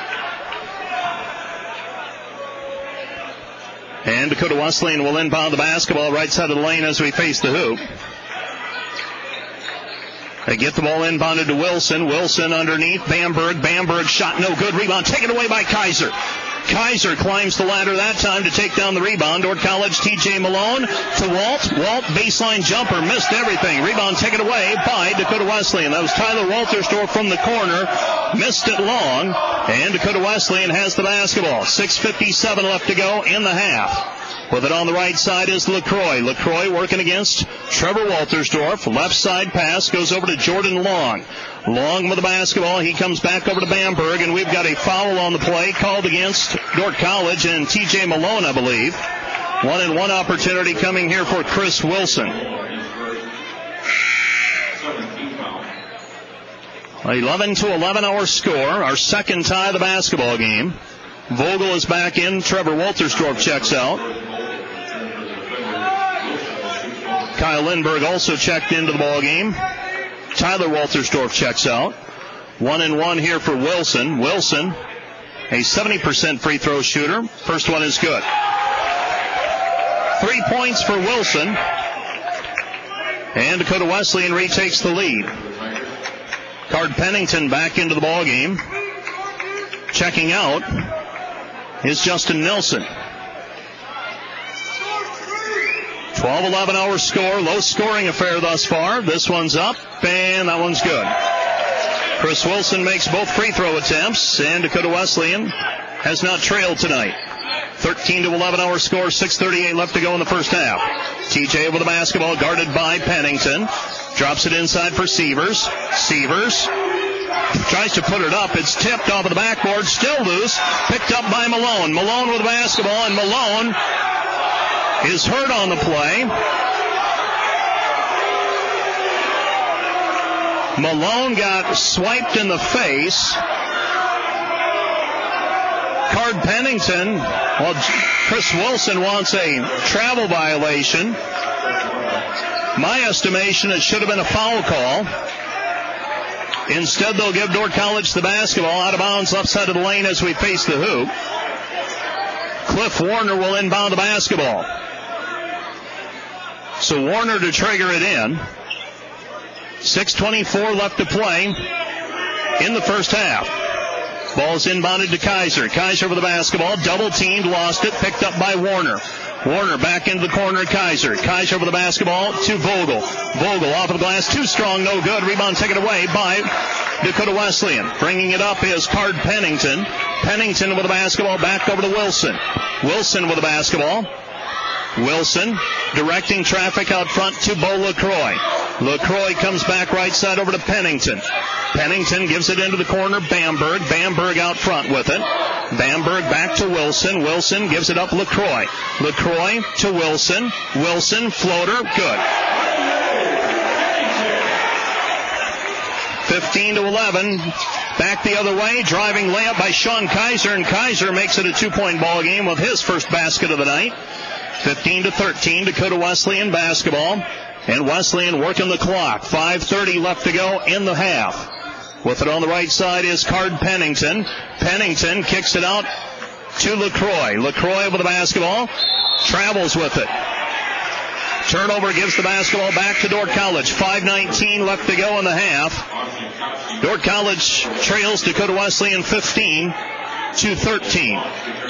And Dakota Wesleyan will inbound the basketball right side of the lane as we face the hoop. They get the ball inbounded to Wilson. Wilson underneath. Bamberg. Bamberg shot no good. Rebound taken away by Kaiser. Kaiser climbs the ladder that time to take down the rebound. Dordt College, T J Malone to Walt. Walt, baseline jumper, missed everything. Rebound taken away by Dakota Wesleyan. That was Tyler Waltersdorf from the corner. Missed it long, and Dakota Wesleyan has the basketball. six fifty-seven left to go in the half. With it on the right side is LaCroix. LaCroix working against Trevor Waltersdorf. Left side pass goes over to Jordan Long. Long with the basketball. He comes back over to Bamberg, and we've got a foul on the play called against Dordt College and T J Malone, I believe. One and one opportunity coming here for Chris Wilson. eleven to eleven our score, our second tie of the basketball game. Vogel is back in. Trevor Waltersdorf checks out. Kyle Lindberg also checked into the ball game. Tyler Waltersdorf checks out. One and one here for Wilson. Wilson, a seventy percent free throw shooter. First one is good. Three points for Wilson. And Dakota Wesleyan retakes the lead. Card Pennington back into the ball game. Checking out is Justin Nelson. twelve eleven our score. Low scoring affair thus far. This one's up, and that one's good. Chris Wilson makes both free throw attempts, and Dakota Wesleyan has not trailed tonight. thirteen to eleven our score. six thirty-eight left to go in the first half. T J with the basketball, guarded by Pennington. Drops it inside for Sievers. Sievers tries to put it up. It's tipped off of the backboard. Still loose. Picked up by Malone. Malone with the basketball, and Malone is hurt on the play. Malone got swiped in the face. Card Pennington, well, Chris Wilson wants a travel violation. My estimation, it should have been a foul call. Instead, they'll give Dordt College the basketball out of bounds left side of the lane as we face the hoop. Cliff Warner will inbound the basketball. So Warner to trigger it in. six twenty-four left to play in the first half. Ball's inbounded to Kaiser. Kaiser with the basketball. Double teamed, lost it, picked up by Warner. Warner back into the corner. Kaiser. Kaiser with the basketball to Vogel. Vogel off of the glass. Too strong, no good. Rebound taken away by Dakota Wesleyan. Bringing it up is Card Pennington. Pennington with the basketball back over to Wilson. Wilson with the basketball. Wilson directing traffic out front to Bo LaCroix. LaCroix comes back right side over to Pennington. Pennington gives it into the corner. Bamberg. Bamberg out front with it. Bamberg back to Wilson. Wilson gives it up LaCroix. LaCroix to Wilson. Wilson, floater, good. fifteen to eleven. Back the other way. Driving layup by Sean Kaiser, and Kaiser makes it a two-point ball game with his first basket of the night. fifteen to thirteen, Dakota Wesleyan basketball. And Wesleyan working the clock. five thirty left to go in the half. With it on the right side is Card Pennington. Pennington kicks it out to LaCroix. LaCroix with the basketball. Travels with it. Turnover gives the basketball back to Dordt College. five nineteen left to go in the half. Dordt College trails Dakota Wesleyan fifteen to thirteen.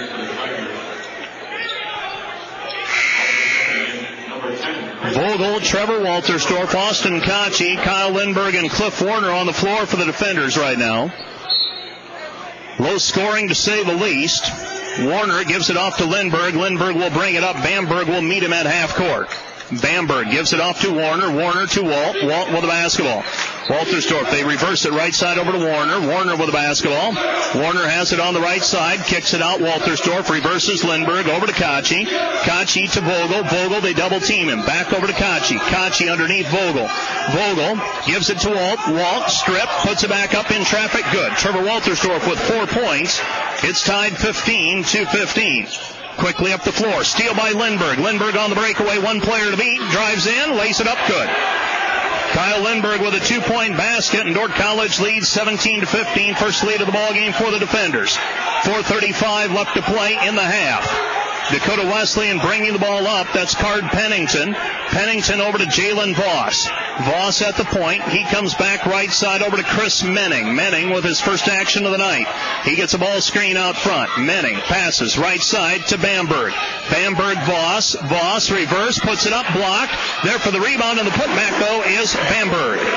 Vogel, Trevor Waltersdorf, Austin Kochi, Kyle Lindberg, and Cliff Warner on the floor for the defenders right now. Low scoring to say the least. Warner gives it off to Lindberg. Lindberg will bring it up. Bamberg will meet him at half court. Bamberg gives it off to Warner. Warner to Walt. Walt with the basketball. Waltersdorf, they reverse it right side over to Warner. Warner with the basketball. Warner has it on the right side. Kicks it out. Waltersdorf reverses Lindberg over to Kochi. Kochi to Vogel. Vogel, they double team him. Back over to Kochi. Kochi underneath Vogel. Vogel gives it to Walt. Walt, strip, puts it back up in traffic. Good. Trevor Waltersdorf with four points. It's tied fifteen to fifteen. Quickly up the floor. Steal by Lindberg. Lindberg on the breakaway. One player to beat. Drives in. Lays it up good. Kyle Lindberg with a two-point basket, and Dordt College leads seventeen to fifteen. First lead of the ball game for the defenders. four thirty-five left to play in the half. Dakota Wesleyan bringing the ball up. That's Card Pennington. Pennington over to Jalen Voss. Voss at the point. He comes back right side over to Chris Menning. Menning with his first action of the night. He gets a ball screen out front. Menning passes right side to Bamberg. Bamberg, Voss. Voss reverse, puts it up, blocked. There for the rebound, and the putback, though, is Bamberg.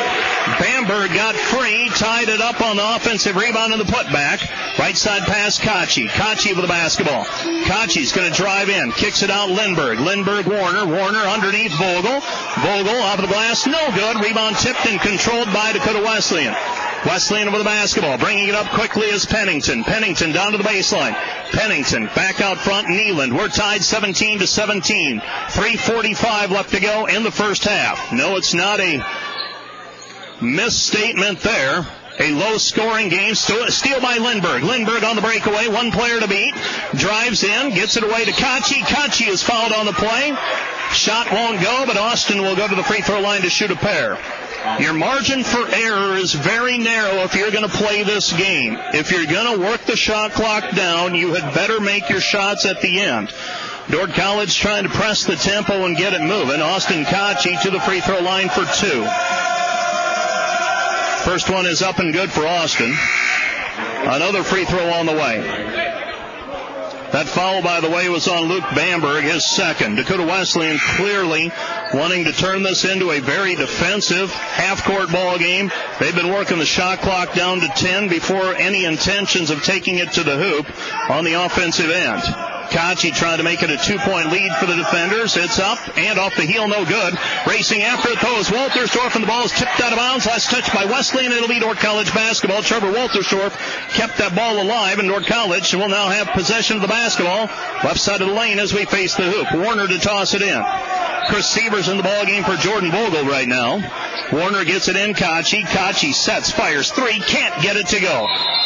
Bamberg got free, tied it up on the offensive rebound and the putback. Right side pass, Kochi. Kochi with the basketball. Kochi's going to drive in, kicks it out, Lindbergh. Lindbergh, Warner. Warner underneath Vogel. Vogel off of the glass, no good. Rebound tipped and controlled by Dakota Wesleyan. Wesleyan with the basketball, bringing it up quickly is Pennington. Pennington down to the baseline. Pennington back out front, Neeland. We're tied seventeen to seventeen. three forty-five left to go in the first half. No, it's not a misstatement there. A low-scoring game. Steal by Lindbergh. Lindbergh on the breakaway. One player to beat. Drives in. Gets it away to Kochi. Kochi is fouled on the play. Shot won't go, but Austin will go to the free throw line to shoot a pair. Your margin for error is very narrow if you're going to play this game. If you're going to work the shot clock down, you had better make your shots at the end. Dordt College trying to press the tempo and get it moving. Austin Kochi to the free throw line for two. First one is up and good for Austin. Another free throw on the way. That foul, by the way, was on Luke Bamberg, his second. Dakota Wesleyan clearly wanting to turn this into a very defensive half-court ball game. They've been working the shot clock down to ten before any intentions of taking it to the hoop on the offensive end. Kochi trying to make it a two-point lead for the defenders. It's up and off the heel, no good. Racing after it, though, is Waltersdorf, and the ball is tipped out of bounds. Last touch by Wesleyan. It'll be Dordt College basketball. Trevor Waltersdorf kept that ball alive, and Dordt College will now have possession of the basketball. Left side of the lane as we face the hoop. Warner to toss it in. Chris Sievers in the ball game for Jordan Vogel right now. Warner gets it in. Kochi. Kochi sets, fires three, can't get it to go.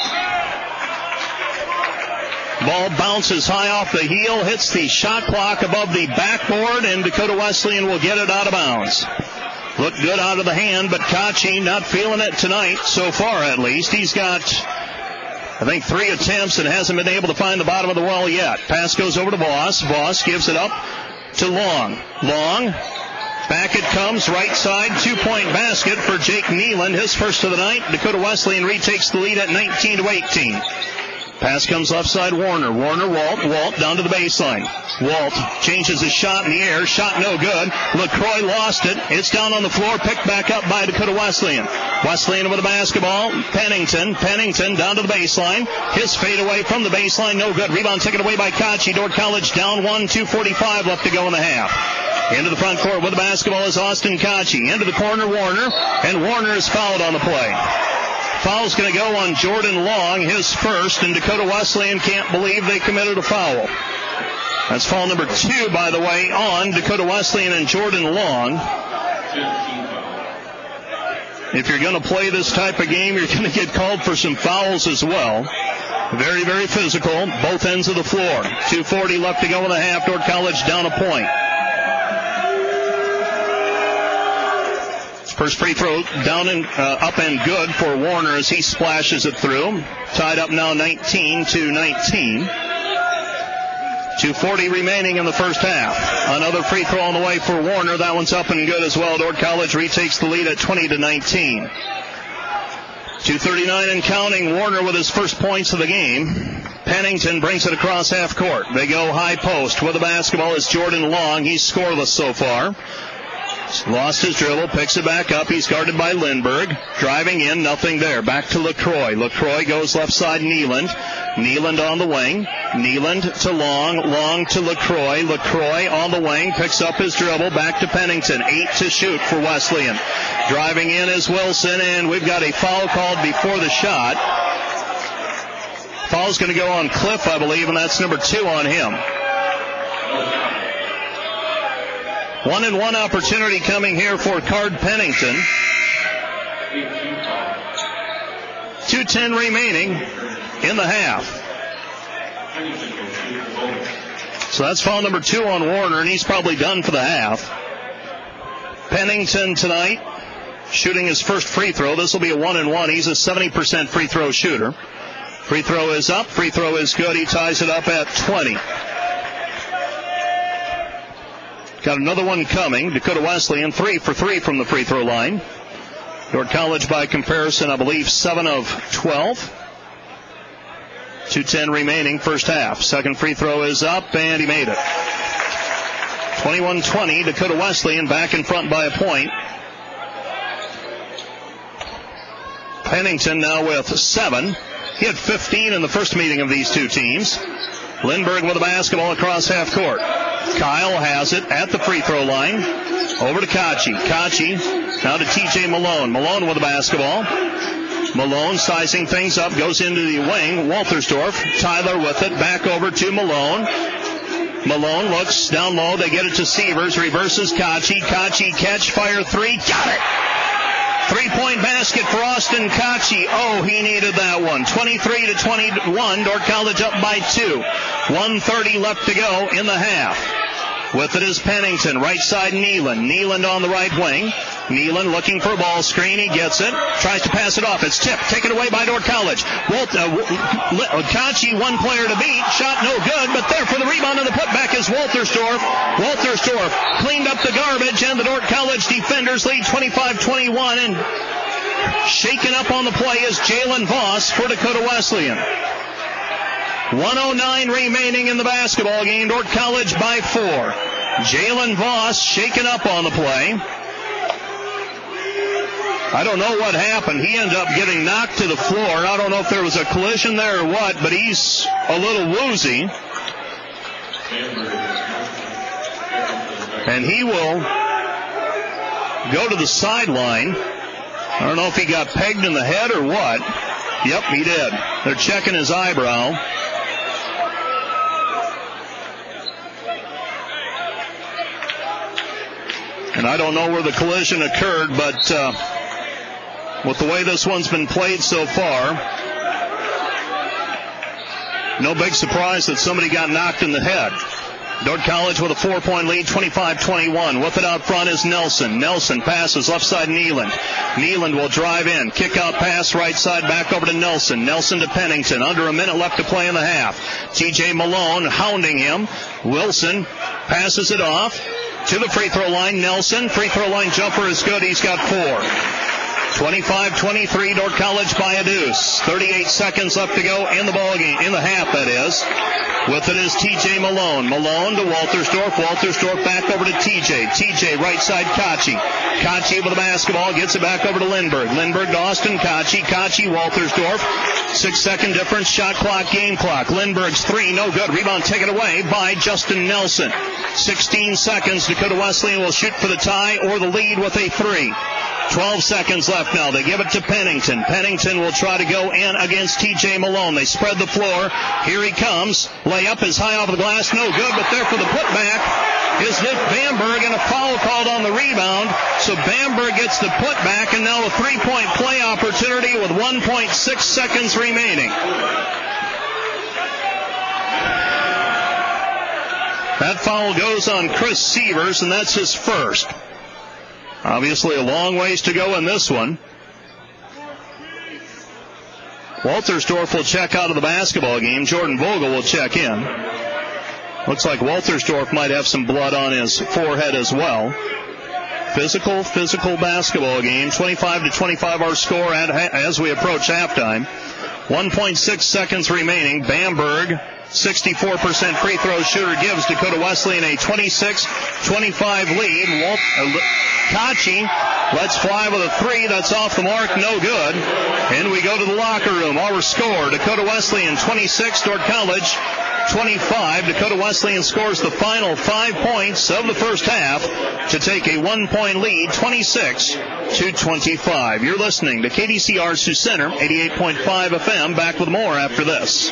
Ball bounces high off the heel, hits the shot clock above the backboard, and Dakota Wesleyan will get it out of bounds. Looked good out of the hand, but Kochi not feeling it tonight, so far at least. He's got, I think, three attempts and hasn't been able to find the bottom of the well yet. Pass goes over to Voss. Voss gives it up to Long. Long. Back it comes, right side, two-point basket for Jake Neeland, his first of the night. Dakota Wesleyan retakes the lead at nineteen to eighteen. Pass comes left side, Warner. Warner, Walt. Walt down to the baseline. Walt changes his shot in the air. Shot no good. LaCroix lost it. It's down on the floor. Picked back up by Dakota Wesleyan. Wesleyan with the basketball. Pennington. Pennington down to the baseline. His fade away from the baseline. No good. Rebound taken away by Kochi. Dordt College down one. two forty-five left to go in the half. Into the front court with the basketball is Austin Kochi. Into the corner, Warner. And Warner is fouled on the play. Foul's going to go on Jordan Long, his first, and Dakota Wesleyan can't believe they committed a foul. That's foul number two, by the way, on Dakota Wesleyan and Jordan Long. If you're going to play this type of game, you're going to get called for some fouls as well. Very, very physical, both ends of the floor. two forty left to go in the half. Dordt College down a point. First free throw down and uh, up and good for Warner as he splashes it through. Tied up now nineteen to nineteen. two forty remaining in the first half. Another free throw on the way for Warner. That one's up and good as well. Dordt College retakes the lead at twenty to nineteen. two thirty-nine and counting. Warner with his first points of the game. Pennington brings it across half court. They go high post. With the basketball is Jordan Long. He's scoreless so far. Lost his dribble, picks it back up. He's guarded by Lindbergh. Driving in, nothing there. Back to LaCroix. LaCroix goes left side, Neeland. Neeland on the wing. Neeland to Long. Long to LaCroix. LaCroix on the wing, picks up his dribble. Back to Pennington. Eight to shoot for Wesleyan. Driving in is Wilson, and we've got a foul called before the shot. Foul's going to go on Cliff, I believe, and that's number two on him. One and one opportunity coming here for Card Pennington. two ten remaining in the half. So that's foul number two on Warner, and he's probably done for the half. Pennington tonight shooting his first free throw. This will be a one and one. He's a seventy percent free throw shooter. Free throw is up. Free throw is good. He ties it up at twenty. Got another one coming. Dakota Wesleyan, three for three from the free throw line. Dordt College, by comparison, I believe, seven of twelve. two ten remaining, first half. Second free throw is up, and he made it. twenty-one twenty, Dakota Wesleyan back in front by a point. Pennington now with seven. He had fifteen in the first meeting of these two teams. Lindbergh with the basketball across half court. Kyle has it at the free throw line. Over to Kachi. Kachi now to T J Malone. Malone with the basketball. Malone sizing things up, goes into the wing. Waltersdorf, Tyler with it, back over to Malone. Malone looks down low. They get it to Sievers. Reverses Kachi. Kachi catch, fire three. Got it! Three-point basket for Austin Kachi. Oh, he needed that one. twenty-three to twenty-one. Dordt College up by two. one thirty left to go in the half. With it is Pennington. Right side, Neeland. Neeland on the right wing. Neeland looking for a ball screen. He gets it. Tries to pass it off. It's tipped. Taken away by Dordt College. Walt, uh, Kachi, one player to beat. Shot no good, but there for the rebound and the putback is Waltersdorf. Waltersdorf cleaned up the garbage, and the Dordt College defenders lead twenty-five twenty-one. And shaken up on the play is Jalen Voss for Dakota Wesleyan. one oh nine remaining in the basketball game. Dordt College by four. Jalen Voss shaken up on the play. I don't know what happened. He ended up getting knocked to the floor. I don't know if there was a collision there or what, but he's a little woozy. And he will go to the sideline. I don't know if he got pegged in the head or what. Yep, he did. They're checking his eyebrow. And I don't know where the collision occurred, but uh, with the way this one's been played so far, no big surprise that somebody got knocked in the head. Dordt College with a four-point lead, twenty-five twenty-one. With it out front is Nelson. Nelson passes left side Neeland. Neeland will drive in. Kick out pass right side back over to Nelson. Nelson to Pennington. Under a minute left to play in the half. T J Malone hounding him. Wilson passes it off to the free throw line. Nelson, free throw line jumper is good. He's got four. twenty-five twenty-three, Dordt College by a deuce. thirty-eight seconds left to go in the ball game, in the half, that is. With it is T J Malone. Malone to Waltersdorf. Waltersdorf back over to T J. T J right side Kachi. Kachi with the basketball. Gets it back over to Lindbergh. Lindbergh to Austin Kachi. Kachi, Waltersdorf. Six second difference. Shot clock, game clock. Lindbergh's three. No good. Rebound taken away by Justin Nelson. sixteen seconds. Dakota Wesleyan will shoot for the tie or the lead with a three. twelve seconds left now. They give it to Pennington. Pennington will try to go in against T J Malone. They spread the floor. Here he comes. Layup is high off the glass. No good, but there for the putback is Nick Bamberg, and a foul called on the rebound. So Bamberg gets the putback, and now a three-point play opportunity with one point six seconds remaining. That foul goes on Chris Sievers, and that's his first. Obviously a long ways to go in this one. Waltersdorf will check out of the basketball game. Jordan Vogel will check in. Looks like Waltersdorf might have some blood on his forehead as well. Physical, physical basketball game. twenty-five to twenty-five our score at, as we approach halftime. one point six seconds remaining. Bamberg, sixty-four percent free throw shooter, gives Dakota Wesleyan a twenty-six twenty-five lead. Walt, uh, Kachi lets fly with a three. That's off the mark. No good. And we go to the locker room. Our score, Dakota Wesleyan twenty-six, Dordt College twenty-five. Dakota Wesleyan scores the final five points of the first half to take a one-point lead, twenty-six to twenty-five. You're listening to K D C R Sioux Center, eighty-eight point five F M. Back with more after this.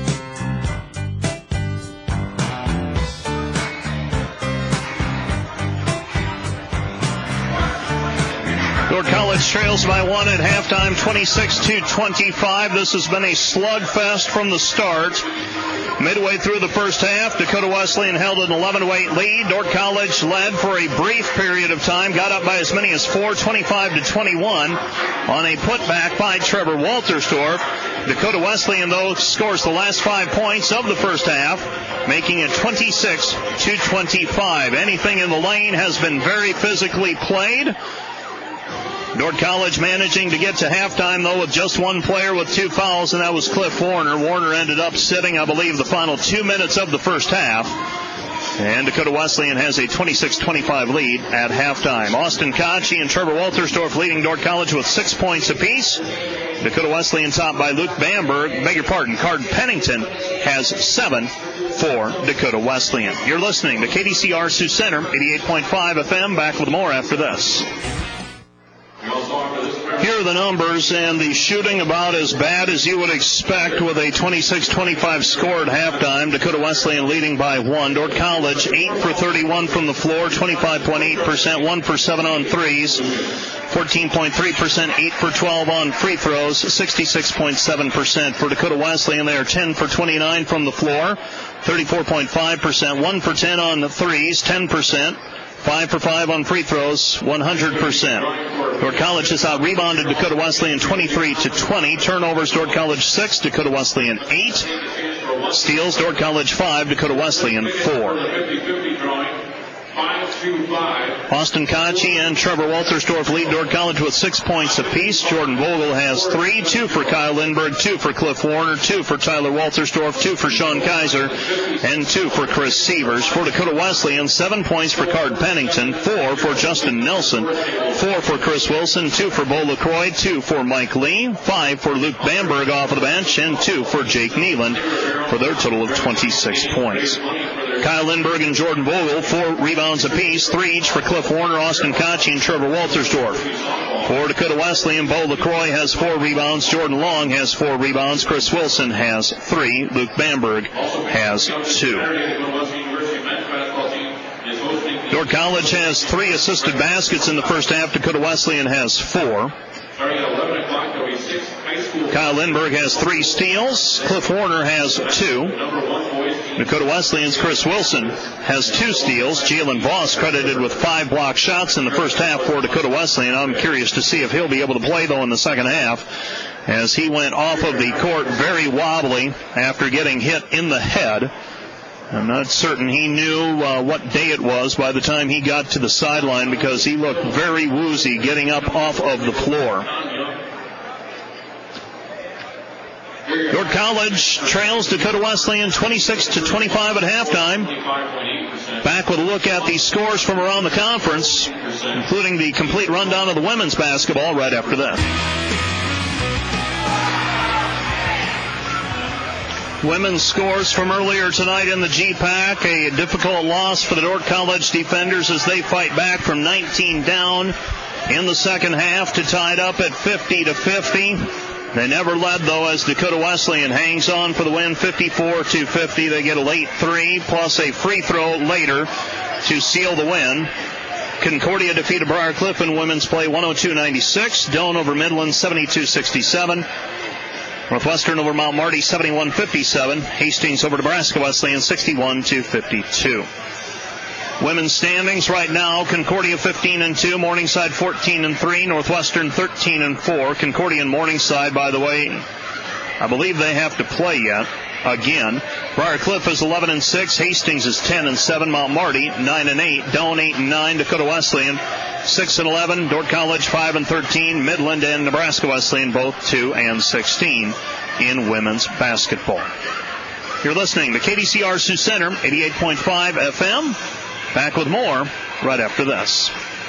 Dordt College trails by one at halftime, twenty-six to twenty-five. This has been a slugfest from the start. Midway through the first half, Dakota Wesleyan held an eleven to eight lead. Dordt College led for a brief period of time, got up by as many as four, twenty-five to twenty-one on a putback by Trevor Waltersdorf. Dakota Wesleyan, though, scores the last five points of the first half, making it twenty-six to twenty-five. Anything in the lane has been very physically played. Dordt College managing to get to halftime, though, with just one player with two fouls, and that was Cliff Warner. Warner ended up sitting, I believe, the final two minutes of the first half. And Dakota Wesleyan has a twenty-six twenty-five lead at halftime. Austin Koch and Trevor Waltersdorf leading Dordt College with six points apiece. Dakota Wesleyan topped by Luke Bamberg. Beg your pardon, Card Pennington has seven for Dakota Wesleyan. You're listening to K D C R Sioux Center, eighty-eight point five F M. Back with more after this. Here are the numbers, and the shooting about as bad as you would expect with a twenty-six twenty-five score at halftime. Dakota Wesleyan leading by one. Dordt College, eight for thirty-one from the floor, twenty-five point eight percent, one for seven on threes, fourteen point three percent, eight for twelve on free throws, sixty-six point seven percent for Dakota Wesleyan. They are ten for twenty-nine from the floor, thirty-four point five percent, one for ten on the threes, ten percent. Five for five on free throws, one hundred percent. Dordt College has out-rebounded Dakota Wesleyan twenty-three to twenty. Turnovers, Dordt College six, Dakota Wesleyan eight. Steals, Dordt College five, Dakota Wesleyan four. Austin Koch and Trevor Waltersdorf lead Dordt College with six points apiece. Jordan Vogel has three, two for Kyle Lindberg, two for Cliff Warner, two for Tyler Waltersdorf, two for Sean Kaiser, and two for Chris Sievers. For Dakota Wesleyan, seven points for Card Pennington, four for Justin Nelson, four for Chris Wilson, two for Bo LaCroix, two for Mike Lee, five for Luke Bamberg off of the bench, and two for Jake Neeland for their total of twenty-six points. Kyle Lindberg and Jordan Vogel, four rebounds apiece, three each for Cliff Warner, Austin Koch, and Trevor Waltersdorf. For Dakota Wesleyan, Bo LaCroix has four rebounds, Jordan Long has four rebounds, Chris Wilson has three, Luke Bamberg has two. Dordt College has three assisted baskets in the first half. Dakota Wesleyan has four. Kyle Lindberg has three steals. Cliff Warner has two. Dakota Wesleyan's Chris Wilson has two steals. Jalen Voss credited with five block shots in the first half for Dakota Wesleyan. I'm curious to see if he'll be able to play, though, in the second half, as he went off of the court very wobbly after getting hit in the head. I'm not certain he knew uh, what day it was by the time he got to the sideline, because he looked very woozy getting up off of the floor. Dordt College trails Dakota Wesleyan twenty-six to twenty-five at halftime. Back with a look at the scores from around the conference, including the complete rundown of the women's basketball right after that. Women's scores from earlier tonight in the G PAC. A difficult loss for the Dordt College defenders as they fight back from nineteen down in the second half to tied up at fifty to fifty. They never led, though, as Dakota Wesleyan hangs on for the win, fifty-four to fifty. They get a late three plus a free throw later to seal the win. Concordia defeated Briar Cliff in women's play one oh two ninety-six. Doane over Midland seventy-two sixty-seven. Northwestern over Mount Marty seventy-one fifty-seven. Hastings over Nebraska Wesleyan sixty-one to fifty-two. Women's standings right now: Concordia fifteen and two, Morningside fourteen and three, Northwestern thirteen and four. Concordia and Morningside, by the way, I believe they have to play yet again. Briar Cliff is eleven and six, Hastings is ten and seven, Mount Marty nine and eight, Doane eight and nine, Dakota Wesleyan six and eleven, Dordt College five and thirteen, Midland and Nebraska Wesleyan both two and sixteen in women's basketball. You're listening to K D C R Sioux Center, eighty-eight point five F M. Back with more right after this.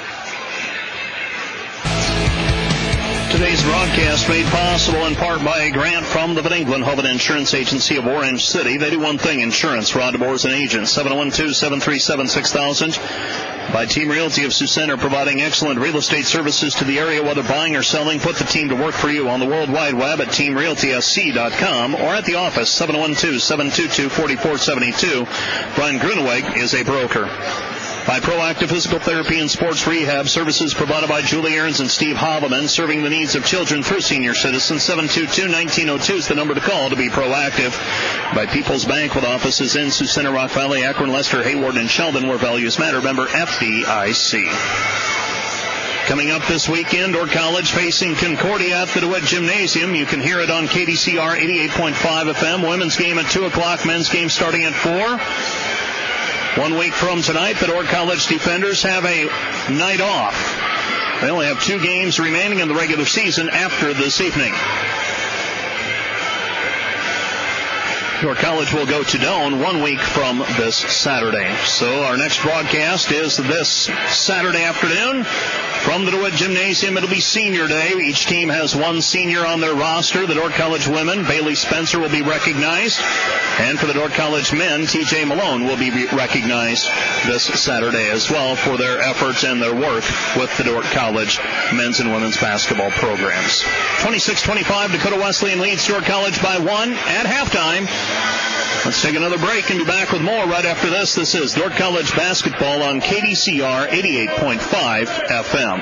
Today's broadcast made possible in part by a grant from the Van Engelen Hoven Insurance Agency of Orange City. They do one thing: insurance. Rod DeBoer is an agent. seven one two, seven three seven, six thousand. By Team Realty of Sioux Center, providing excellent real estate services to the area, whether buying or selling. Put the team to work for you on the World Wide Web at team realty s c dot com or at the office, seven one two, seven two two, four four seven two. Brian Gruneweg is a broker. By Proactive Physical Therapy and Sports Rehab, services provided by Julie Aarons and Steve Haveman, serving the needs of children through senior citizens. seven two two, one nine zero two is the number to call to be proactive. By People's Bank, with offices in Sioux Center, Rock Valley, Akron, Lester, Hayward, and Sheldon, where values matter. Member F D I C. Coming up this weekend, Dordt College facing Concordia at the DeWitt Gymnasium. You can hear it on K D C R eighty-eight point five F M. Women's game at two o'clock, men's game starting at four. One week from tonight, the Dordt College defenders have a night off. They only have two games remaining in the regular season after this evening. Dordt College will go to Doane one week from this Saturday. So our next broadcast is this Saturday afternoon from the DeWitt Gymnasium. It'll be senior day. Each team has one senior on their roster. The Dordt College women, Bailey Spencer, will be recognized. And for the Dordt College men, T J Malone will be recognized this Saturday as well for their efforts and their work with the Dordt College men's and women's basketball programs. twenty-six twenty-five, Dakota Wesleyan leads Dordt College by one at halftime. Let's take another break and be back with more right after this. This is Dordt College basketball on K D C R eighty-eight point five F M.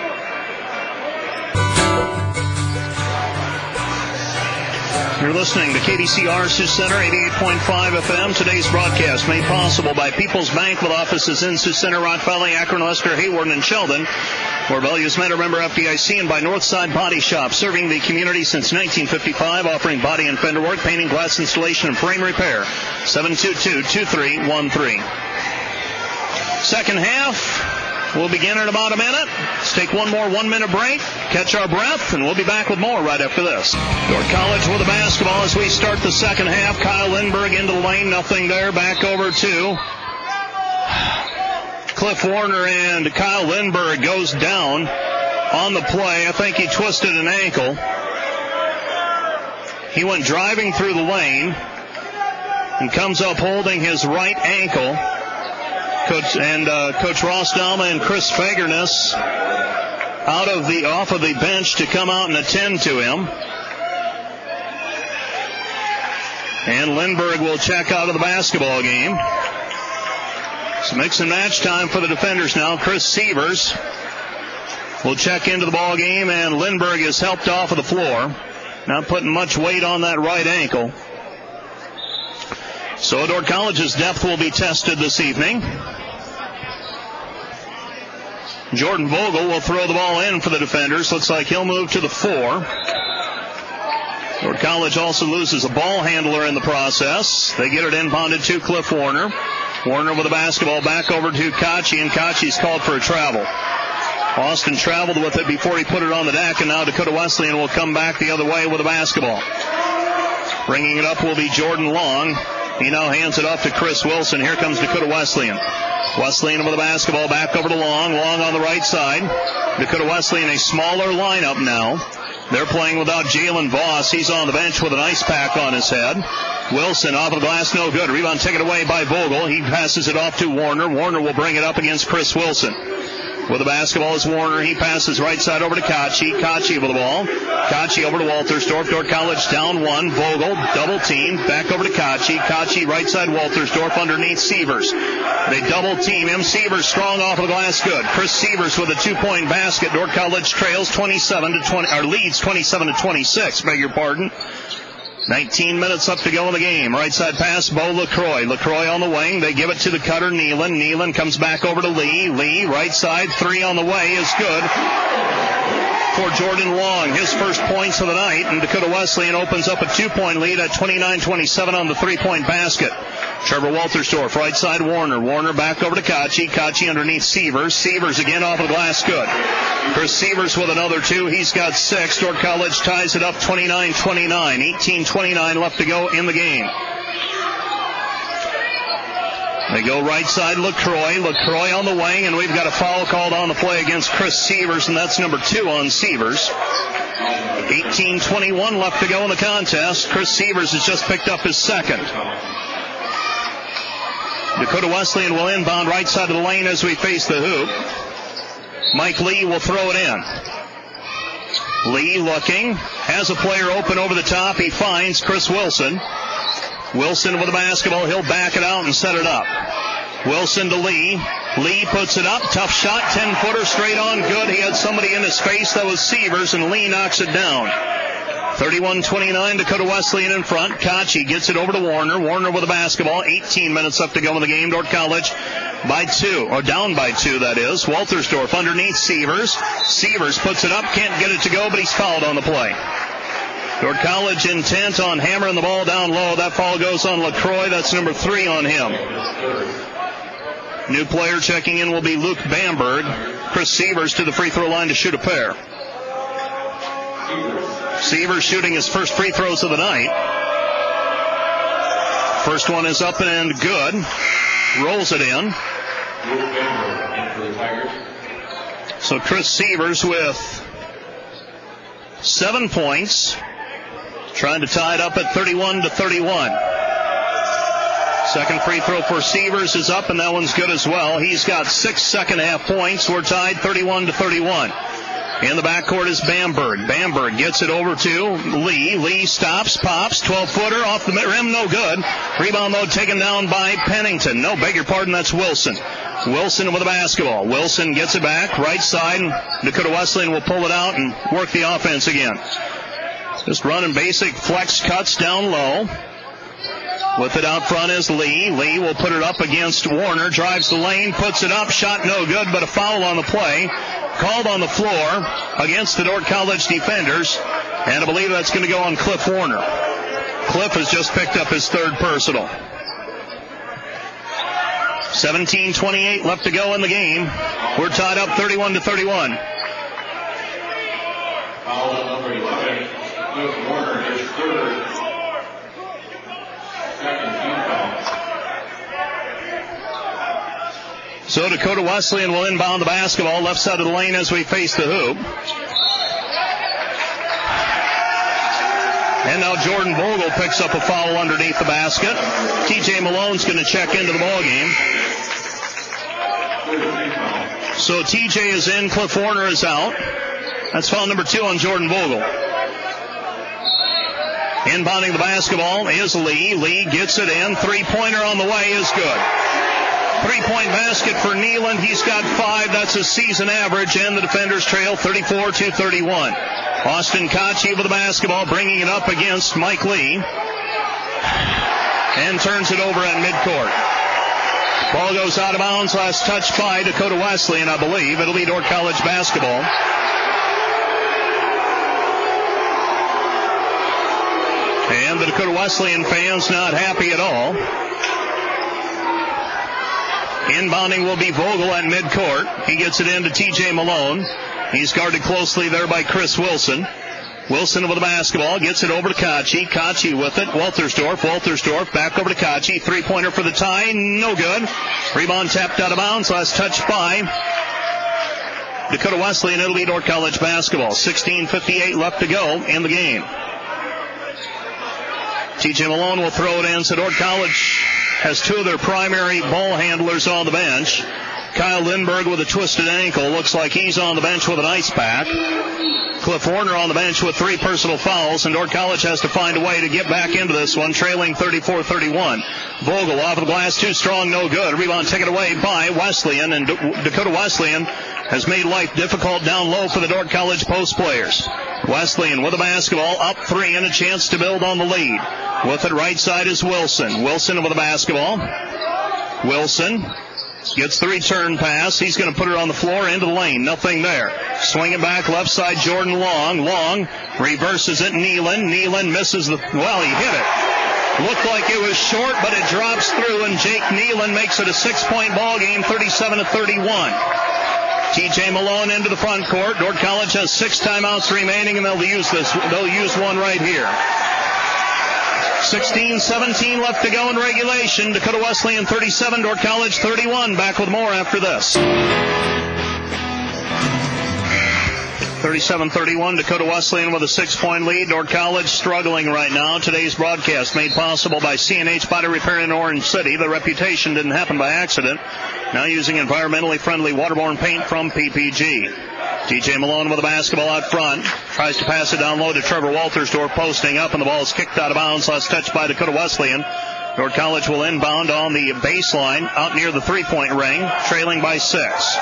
You're listening to K D C R Sioux Center, eighty-eight point five F M. Today's broadcast made possible by People's Bank with offices in Sioux Center, Rock Valley, Akron, Lester, Hayward, and Sheldon. Where values matter, member F D I C, and by Northside Body Shop, serving the community since nineteen fifty-five, offering body and fender work, painting, glass installation, and frame repair. seven two two, two three one three. Second half will begin in about a minute. Let's take one more one-minute break, catch our breath, and we'll be back with more right after this. Dordt College with the basketball as we start the second half. Kyle Lindberg into the lane, nothing there. Back over to Cliff Warner, and Kyle Lindberg goes down on the play. I think he twisted an ankle. He went driving through the lane and comes up holding his right ankle. Coach and uh, Coach Ross Dalma and Chris Fagerness out of the off of the bench to come out and attend to him. And Lindberg will check out of the basketball game. So mix and match time for the defenders now. Chris Sievers will check into the ball game, and Lindberg is helped off of the floor. Not putting much weight on that right ankle. So Dordt College's depth will be tested this evening. Jordan Vogel will throw the ball in for the defenders. Looks like he'll move to the four. Dordt College also loses a ball handler in the process. They get it inbounded to Cliff Warner. Warner with the basketball back over to Kochi, and Kochi's called for a travel. Austin traveled with it before he put it on the deck, and now Dakota Wesleyan will come back the other way with the basketball. Bringing it up will be Jordan Long. He now hands it off to Chris Wilson. Here comes Dakota Wesleyan. Wesleyan with the basketball back over to Long. Long on the right side. Dakota Wesleyan, a smaller lineup now. They're playing without Jalen Voss. He's on the bench with an ice pack on his head. Wilson off of the glass, no good. Rebound taken away by Vogel. He passes it off to Warner. Warner will bring it up against Chris Wilson. With the basketball is Warner. He passes right side over to Kochi. Kochi with the ball. Kochi over to Waltersdorf. Dordt College down one. Vogel double team. Back over to Kochi. Kochi right side Waltersdorf underneath Sievers. They double team him. Sievers strong off of the glass, good. Chris Sievers with a two-point basket. Dordt College trails twenty-seven to twenty, or leads twenty-seven to twenty-six. Beg your pardon. nineteen minutes up to go in the game. Right side pass, Bo LaCroix. LaCroix on the wing. They give it to the cutter, Nealon. Nealon comes back over to Lee. Lee, right side, three on the way is good for Jordan Long. His first points of the night, and Dakota Wesleyan opens up a two-point lead at twenty-nine twenty-seven on the three-point basket. Trevor Waltersdorf, right side Warner. Warner back over to Kochi. Kochi underneath Sievers. Sievers again off of the glass, good. Chris Sievers with another two. He's got six. Dordt College ties it up twenty-nine twenty-nine. eighteen twenty-nine left to go in the game. They go right side, LaCroix. LaCroix on the wing, and we've got a foul called on the play against Chris Sievers, and that's number two on Sievers. eighteen twenty-one left to go in the contest. Chris Sievers has just picked up his second. Dakota Wesleyan will inbound right side of the lane as we face the hoop. Mike Lee will throw it in. Lee looking, has a player open over the top. He finds Chris Wilson. Wilson with the basketball. He'll back it out and set it up. Wilson to Lee. Lee puts it up. Tough shot. ten-footer straight on. Good. He had somebody in his face. That was Sievers, and Lee knocks it down. thirty-one twenty-nine, Dakota Wesleyan in front. Kochi gets it over to Warner. Warner with the basketball. eighteen minutes left to go in the game. Dordt College by two, or down by two, that is. Waltersdorf underneath Sievers. Sievers puts it up. Can't get it to go, but he's fouled on the play. Dordt College intent on hammering the ball down low. That foul goes on LaCroix. That's number three on him. New player checking in will be Luke Bamberg. Chris Sievers to the free throw line to shoot a pair. Sievers shooting his first free throws of the night. First one is up and good. Rolls it in. So Chris Sievers with seven points, trying to tie it up at thirty-one to thirty-one. Second free throw for Sievers is up, and that one's good as well. He's got six second half points. We're tied thirty-one to thirty-one. In the backcourt is Bamberg. Bamberg gets it over to Lee. Lee stops, pops, twelve-footer off the rim, no good. Rebound, though, taken down by Pennington. No, beg your pardon, that's Wilson. Wilson with the basketball. Wilson gets it back, right side. Dakota Wesleyan will pull it out and work the offense again. Just running basic flex cuts down low. With it out front is Lee. Lee will put it up against Warner. Drives the lane, puts it up. Shot no good, but a foul on the play. Called on the floor against the Dordt College defenders. And I believe that's going to go on Cliff Warner. Cliff has just picked up his third personal. seventeen twenty-eight left to go in the game. We're tied up thirty-one to thirty-one. Foul on number eleven. Cliff Warner, his third. So Dakota Wesleyan will inbound the basketball left side of the lane as we face the hoop. And now Jordan Vogel picks up a foul underneath the basket. T J Malone's going to check into the ball game. So T J is in, Cliff Warner is out. That's foul number two on Jordan Vogel. Inbounding the basketball is Lee. Lee gets it in. Three-pointer on the way is good. Three-point basket for Neyland. He's got five. That's a season average, and the defenders trail thirty-four to thirty-one. Austin Kochi with the basketball, bringing it up against Mike Lee. And turns it over at midcourt. Ball goes out of bounds. Last touch by Dakota Wesleyan, I believe. It'll be Dordt College basketball. And the Dakota Wesleyan fans not happy at all. Inbounding will be Vogel at midcourt. He gets it into T J Malone. He's guarded closely there by Chris Wilson. Wilson with the basketball, gets it over to Kochi. Kochi with it. Waltersdorf. Waltersdorf back over to Kochi. Three-pointer for the tie. No good. Rebound tapped out of bounds. Last touch by Dakota Wesleyan. It'll be Dordt College basketball. sixteen fifty-eight left to go in the game. T J Malone will throw it in. So Dordt College has two of their primary ball handlers on the bench. Kyle Lindberg with a twisted ankle. Looks like he's on the bench with an ice pack. Cliff Warner on the bench with three personal fouls, and Dordt College has to find a way to get back into this one, trailing thirty-four thirty-one. Vogel off of the glass, too strong, no good. Rebound taken away by Wesleyan, and Dakota Wesleyan has made life difficult down low for the Dordt College post players. Wesleyan with the basketball, up three, and a chance to build on the lead. With it right side is Wilson. Wilson with the basketball. Wilson gets the return pass. He's going to put it on the floor into the lane. Nothing there. Swing it back left side, Jordan Long. Long reverses it. Neyland. Neyland misses the, well, he hit it. Looked like it was short, but it drops through, and Jake Neyland makes it a six-point ball game, thirty-seven to thirty-one. T J Malone into the front court. Dordt College has six timeouts remaining, and they'll use this. They'll use one right here. sixteen seventeen left to go in regulation. Dakota Wesleyan thirty-seven, Dordt College thirty-one. Back with more after this. thirty-seven thirty-one, Dakota Wesleyan with a six-point lead. Dordt College struggling right now. Today's broadcast made possible by C and H Body Repair in Orange City. The reputation didn't happen by accident. Now using environmentally friendly waterborne paint from P P G. T J Malone with the basketball out front. Tries to pass it down low to Trevor Waltersdorf, posting up, and the ball is kicked out of bounds. Last touch by Dakota Wesleyan. Dordt College will inbound on the baseline out near the three-point ring, trailing by six.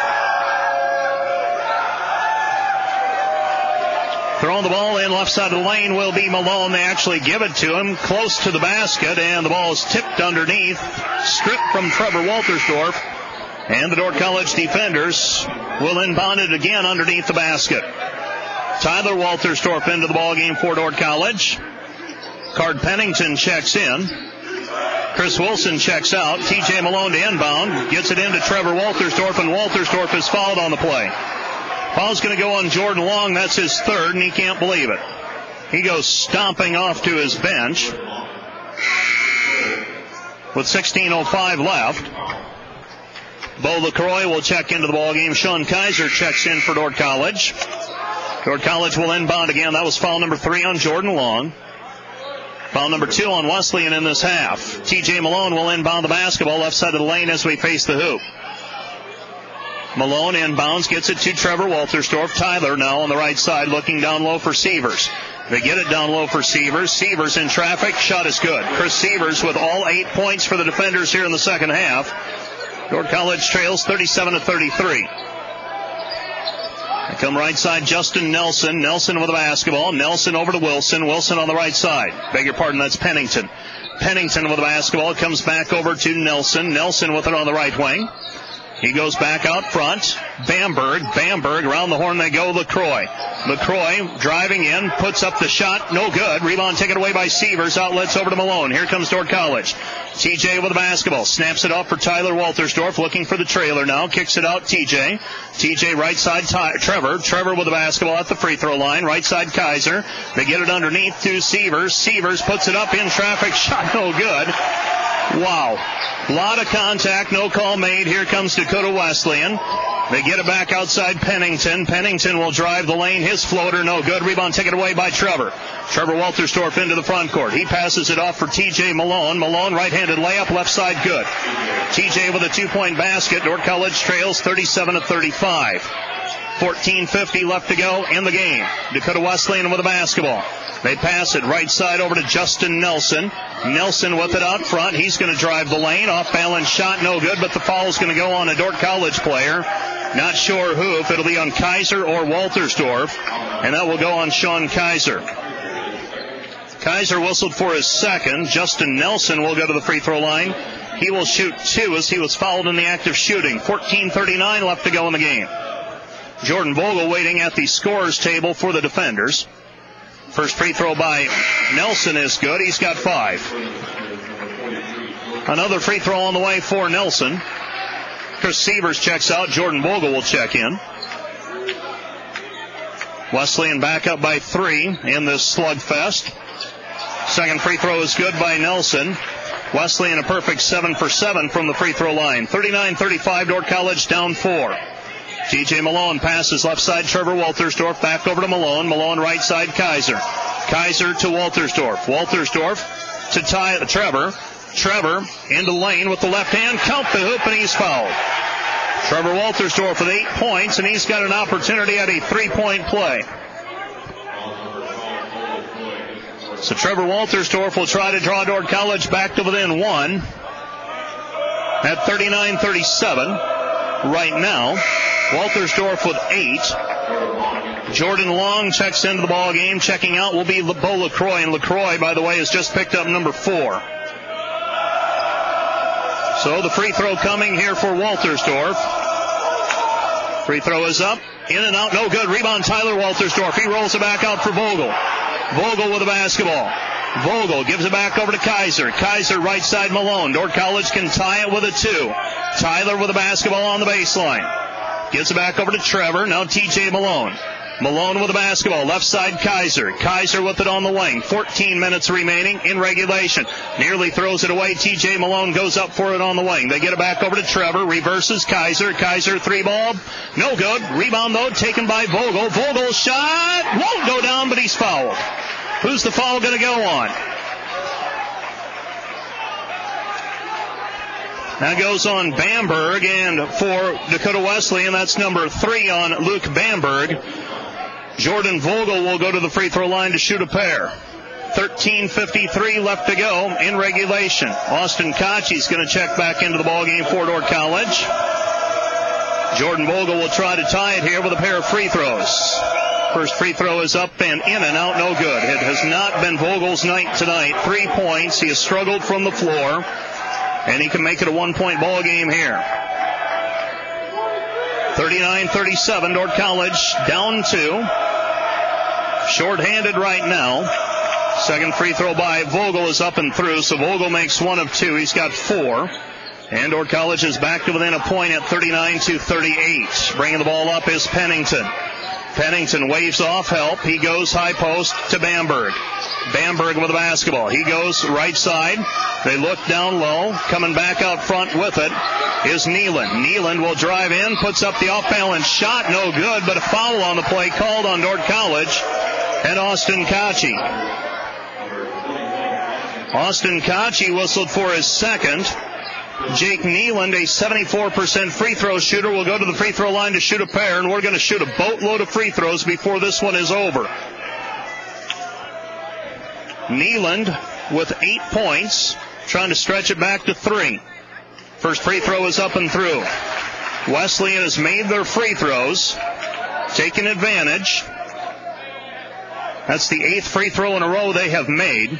Throwing the ball in left side of the lane will be Malone. They actually give it to him close to the basket, and the ball is tipped underneath, stripped from Trevor Waltersdorf. And the Dordt College defenders will inbound it again underneath the basket. Tyler Waltersdorf into the ballgame for Dordt College. Card Pennington checks in. Chris Wilson checks out. T J Malone to inbound. Gets it into Trevor Waltersdorf, and Waltersdorf is fouled on the play. Foul's going to go on Jordan Long. That's his third, and he can't believe it. He goes stomping off to his bench. with sixteen oh five left. Bo LaCroix will check into the ballgame. Sean Kaiser checks in for Dordt College. Dordt College will inbound again. That was foul number three on Jordan Long. Foul number two on Wesleyan in this half. T J Malone will inbound the basketball left side of the lane as we face the hoop. Malone inbounds, gets it to Trevor Waltersdorf. Tyler now on the right side looking down low for Sievers. They get it down low for Sievers. Sievers in traffic. Shot is good. Chris Sievers with all eight points for the defenders here in the second half. Dordt College trails thirty-seven to thirty-three. They come right side, Justin Nelson. Nelson with the basketball. Nelson over to Wilson. Wilson on the right side. Beg your pardon, that's Pennington. Pennington with the basketball. Comes back over to Nelson. Nelson with it on the right wing. He goes back out front. Bamberg. Bamberg around the horn they go. LaCroix. LaCroix driving in. Puts up the shot. No good. Rebound taken away by Sievers. Outlets over to Malone. Here comes Dordt College. T J with the basketball. Snaps it off for Tyler Waltersdorf. Looking for the trailer now. Kicks it out. T J. T J right side. Ty- Trevor. Trevor with the basketball at the free throw line. Right side Kaiser. They get it underneath to Sievers. Sievers puts it up in traffic. Shot no good. Wow. A lot of contact, no call made. Here comes Dakota Wesleyan. They get it back outside Pennington. Pennington will drive the lane. His floater, no good. Rebound taken away by Trevor. Trevor Waltersdorf into the front court. He passes it off for T J Malone. Malone right-handed layup, left side good. T J with a two-point basket. Dordt College trails thirty-seven to thirty-five. fourteen fifty left to go in the game. Dakota Wesleyan with the basketball. They pass it right side over to Justin Nelson. Nelson with it out front. He's going to drive the lane. Off balance shot, no good, but the foul is going to go on a Dordt College player. Not sure who, if it'll be on Kaiser or Waltersdorf. And that will go on Sean Kaiser. Kaiser whistled for his second. Justin Nelson will go to the free throw line. He will shoot two as he was fouled in the act of shooting. fourteen thirty-nine left to go in the game. Jordan Vogel waiting at the scorer's table for the defenders. First free throw by Nelson is good. He's got five. Another free throw on the way for Nelson. Chris Sievers checks out. Jordan Vogel will check in. Wesleyan back up by three in this slugfest. Second free throw is good by Nelson. Wesleyan a perfect seven for seven from the free throw line. thirty-nine thirty-five, Dordt College down four. T J Malone passes left side, Trevor Waltersdorf back over to Malone. Malone right side, Kaiser. Kaiser to Waltersdorf. Waltersdorf to Ty, Trevor. Trevor into the lane with the left hand. Count the hoop, and he's fouled. Trevor Waltersdorf with eight points, and he's got an opportunity at a three-point play. So Trevor Waltersdorf will try to draw Dordt College back to within one at thirty-nine thirty-seven right now. Waltersdorf with eight. Jordan Long checks into the ball game. Checking out will be Bo LaCroix, and LaCroix, by the way, has just picked up number four. So the free throw coming here for Waltersdorf. Free throw is up, in and out, no good. Rebound Tyler Waltersdorf. He rolls it back out for Vogel. Vogel with the basketball. Vogel gives it back over to Kaiser. Kaiser right side Malone. Dordt College can tie it with a two. Tyler with the basketball on the baseline. Gives it back over to Trevor. Now T J Malone. Malone with the basketball. Left side Kaiser. Kaiser with it on the wing. fourteen minutes remaining in regulation. Nearly throws it away. T J Malone goes up for it on the wing. They get it back over to Trevor. Reverses Kaiser. Kaiser three ball. No good. Rebound though taken by Vogel. Vogel's shot won't go down, but he's fouled. Who's the foul going to go on? That goes on Bamberg, and for Dakota Wesleyan, that's number three on Luke Bamberg. Jordan Vogel will go to the free throw line to shoot a pair. thirteen fifty-three left to go in regulation. Austin Kochi's going to check back into the ballgame for Dordt College. Jordan Vogel will try to tie it here with a pair of free throws. First free throw is up and in and out, no good. It has not been Vogel's night tonight. Three points. He has struggled from the floor. And he can make it a one-point ball game here. thirty-nine thirty-seven, Dordt College down two. Short-handed right now. Second free throw by Vogel is up and through, so Vogel makes one of two. He's got four. And Dordt College is back to within a point at thirty-nine to thirty-eight. Bringing the ball up is Pennington. Pennington waves off help. He goes high post to Bamberg. Bamberg with the basketball. He goes right side. They look down low. Coming back out front with it is Neeland. Neeland will drive in, puts up the off-balance shot. No good, but a foul on the play called on Dordt College and Austin Kochi. Austin Kochi whistled for his second. Jake Neeland, a seventy-four percent free throw shooter, will go to the free throw line to shoot a pair, and we're going to shoot a boatload of free throws before this one is over. Neeland with eight points, trying to stretch it back to three. First free throw is up and through. Wesleyan has made their free throws, taking advantage. That's the eighth free throw in a row they have made.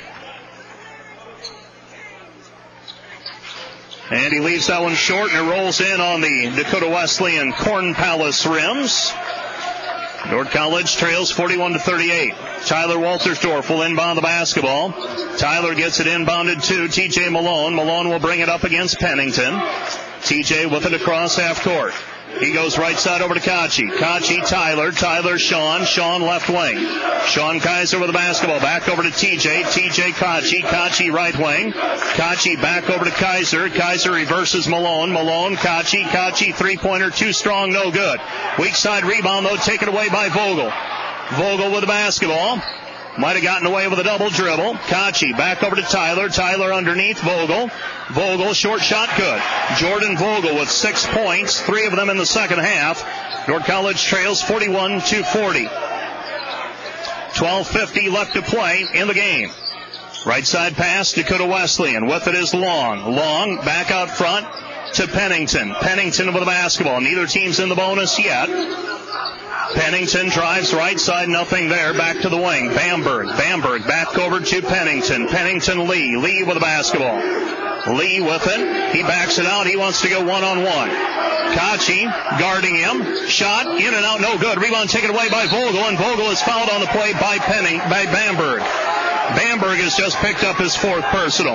And he leaves that one short, and it rolls in on the Dakota Wesleyan Corn Palace rims. Dordt College trails forty-one to thirty-eight. Tyler Waltersdorf will inbound the basketball. Tyler gets it inbounded to T J Malone. Malone will bring it up against Pennington. T J with it across half court. He goes right side over to Kochi. Kochi, Tyler. Tyler, Sean. Sean left wing. Sean Kaiser with the basketball. Back over to T J. T J, Kochi. Kochi, right wing. Kochi back over to Kaiser. Kaiser reverses Malone. Malone, Kochi. Kochi, three-pointer, too strong, no good. Weak side rebound, though, taken away by Vogel. Vogel with the basketball. Might have gotten away with a double dribble. Kochi back over to Tyler. Tyler underneath Vogel. Vogel, short shot, good. Jordan Vogel with six points, three of them in the second half. Dordt College trails forty-one to forty. twelve fifty left to play in the game. Right side pass, Dakota Wesleyan. With it is Long. Long back out front to Pennington. Pennington with the basketball. Neither team's in the bonus yet. Pennington drives right side, nothing there. Back to the wing. Bamberg. Bamberg back over to Pennington. Pennington Lee. Lee with the basketball. Lee with it. He backs it out. He wants to go one-on-one. Kochi guarding him. Shot in and out, no good. Rebound taken away by Vogel, and Vogel is fouled on the play by Penning, by Bamberg. Bamberg has just picked up his fourth personal.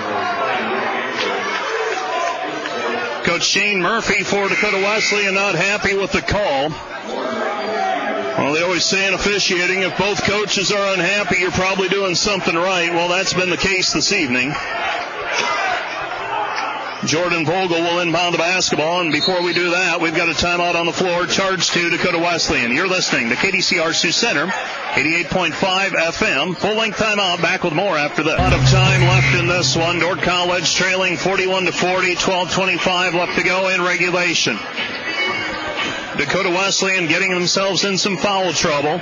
Coach Shane Murphy for Dakota Wesleyan not happy with the call. Well, they always say in officiating, if both coaches are unhappy, you're probably doing something right. Well, that's been the case this evening. Jordan Vogel will inbound the basketball, and before we do that, we've got a timeout on the floor. Charge to Dakota Wesleyan. You're listening to K D C R Sioux Center, eighty-eight point five F M. Full-length timeout. Back with more after this. A lot of time left in this one. Dordt College trailing forty-one to forty. twelve twenty-five left to go in regulation. Dakota Wesleyan getting themselves in some foul trouble.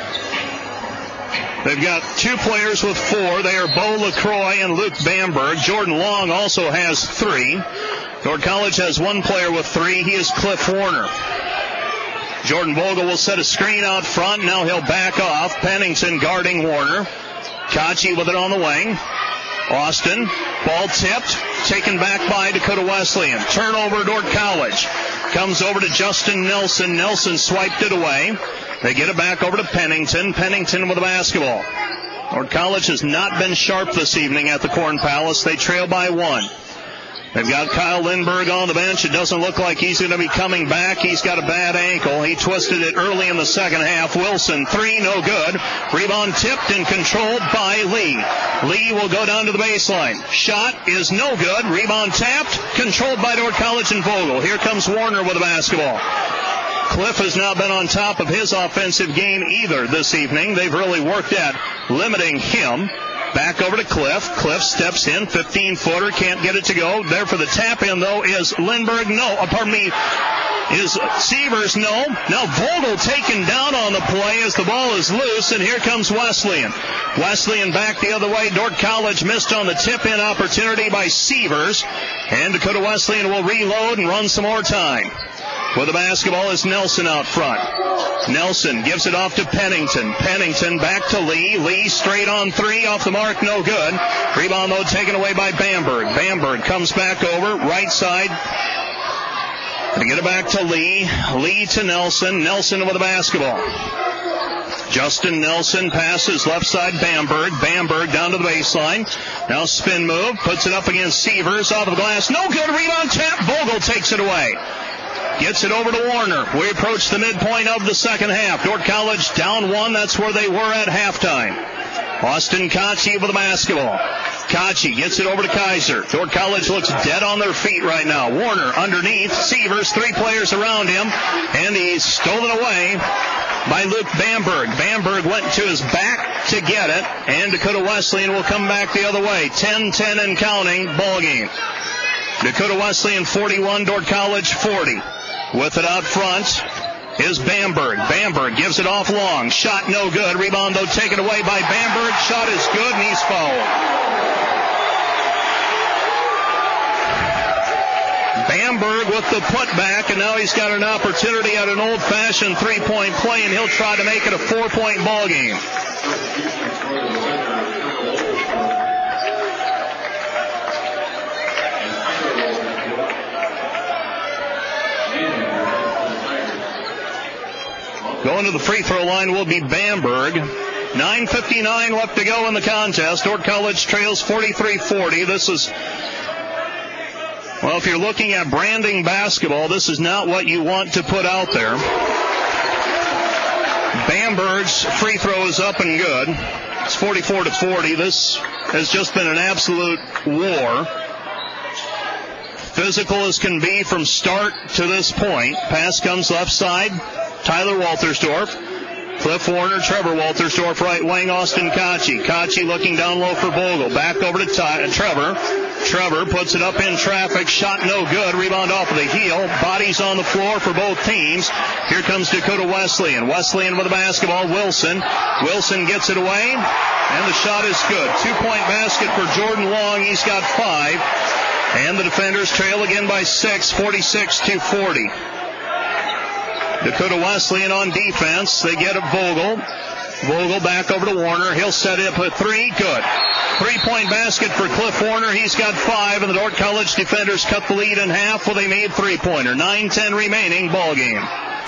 They've got two players with four. They are Bo LaCroix and Luke Bamberg. Jordan Long also has three. Dordt College has one player with three. He is Cliff Warner. Jordan Vogel will set a screen out front. Now he'll back off. Pennington guarding Warner. Kochi with it on the wing. Austin, ball tipped, taken back by Dakota Wesleyan. Turnover, Dordt College. Comes over to Justin Nelson. Nelson swiped it away. They get it back over to Pennington. Pennington with the basketball. Dordt College has not been sharp this evening at the Corn Palace. They trail by one. They've got Kyle Lindberg on the bench. It doesn't look like he's going to be coming back. He's got a bad ankle. He twisted it early in the second half. Wilson, three, no good. Rebound tipped and controlled by Lee. Lee will go down to the baseline. Shot is no good. Rebound tapped, controlled by Dordt College and Vogel. Here comes Warner with the basketball. Cliff has not been on top of his offensive game either this evening. They've really worked at limiting him. Back over to Cliff. Cliff steps in, fifteen-footer, can't get it to go. There for the tap-in, though, is Lindberg. No, uh, pardon me, is Sievers. No. Now Vogel taken down on the play as the ball is loose, and here comes Wesleyan. Wesleyan back the other way. Dordt College missed on the tip-in opportunity by Sievers, and Dakota Wesleyan will reload and run some more time. With the basketball is Nelson out front. Nelson gives it off to Pennington. Pennington back to Lee. Lee straight on three, off the mark, no good. Rebound, though, taken away by Bamberg. Bamberg comes back over, right side. They get it back to Lee. Lee to Nelson. Nelson with the basketball. Justin Nelson passes left side Bamberg. Bamberg down to the baseline. Now spin move. Puts it up against Sievers. Off of the glass. No good. Rebound tap. Vogel takes it away. Gets it over to Warner. We approach the midpoint of the second half. Dordt College down one. That's where they were at halftime. Austin Kochi with the basketball. Kochi gets it over to Kaiser. Dordt College looks dead on their feet right now. Warner underneath. Sievers, three players around him. And he's stolen away by Luke Bamberg. Bamberg went to his back to get it. And Dakota Wesleyan will come back the other way. ten ten and counting ball game. Dakota Wesleyan forty-one, Dordt College forty. With it out front is Bamberg. Bamberg gives it off long. Shot no good. Rebound, though, taken away by Bamberg. Shot is good, and he's fouled. Bamberg with the putback, and now he's got an opportunity at an old-fashioned three-point play, and he'll try to make it a four-point ball game. Going to the free throw line will be Bamberg. nine fifty-nine left to go in the contest. Dordt College trails forty-three forty. This is, well, if you're looking at branding basketball, this is not what you want to put out there. Bamberg's free throw is up and good. It's forty-four to forty. This has just been an absolute war. Physical as can be from start to this point. Pass comes left side. Tyler Waltersdorf. Cliff Warner, Trevor Waltersdorf, right wing, Austin Kochi. Kochi looking down low for Bogle. Back over to Ty- Trevor. Trevor puts it up in traffic. Shot no good. Rebound off of the heel. Bodies on the floor for both teams. Here comes Dakota Wesleyan. Wesleyan with the basketball. Wilson. Wilson gets it away. And the shot is good. Two-point basket for Jordan Long. He's got five. And the defenders trail again by six, forty-six to forty. Dakota Wesleyan on defense. They get a Vogel. Vogel back over to Warner. He'll set it up a three. Good. Three-point basket for Cliff Warner. He's got five, and the Dordt College defenders cut the lead in half with a made three-pointer. nine ten remaining ball game.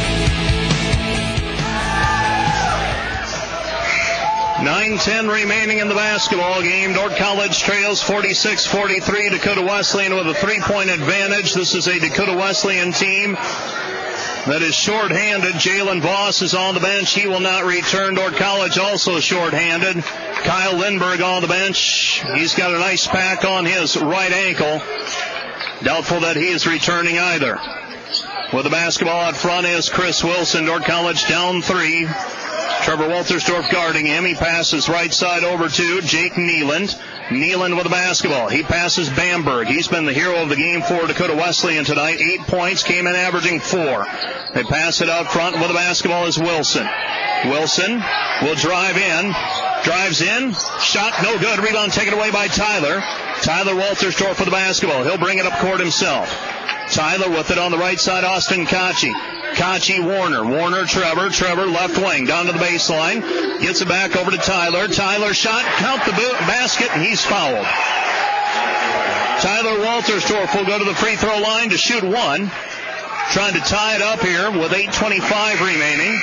nine ten remaining in the basketball game. Dordt College trails forty-six forty-three. Dakota Wesleyan with a three-point advantage. This is a Dakota Wesleyan team that is short-handed. Jalen Voss is on the bench. He will not return. Dordt College also short-handed. Kyle Lindberg on the bench. He's got an ice pack on his right ankle. Doubtful that he is returning either. With the basketball out front is Chris Wilson. Dordt College down three. Trevor Waltersdorf guarding him. He passes right side over to Jake Neeland. Neeland with the basketball. He passes Bamberg. He's been the hero of the game for Dakota Wesleyan tonight. Eight points, came in averaging four. They pass it out front with the basketball is Wilson. Wilson will drive in. Drives in. Shot no good. Rebound taken away by Tyler. Tyler Waltersdorf with the basketball. He'll bring it up court himself. Tyler with it on the right side. Austin Kochi. Kochi, Warner. Warner, Trevor. Trevor, left wing. Down to the baseline. Gets it back over to Tyler. Tyler shot. Count the boot, basket, and he's fouled. Tyler Waltersdorf will go to the free throw line to shoot one. Trying to tie it up here with eight twenty-five remaining.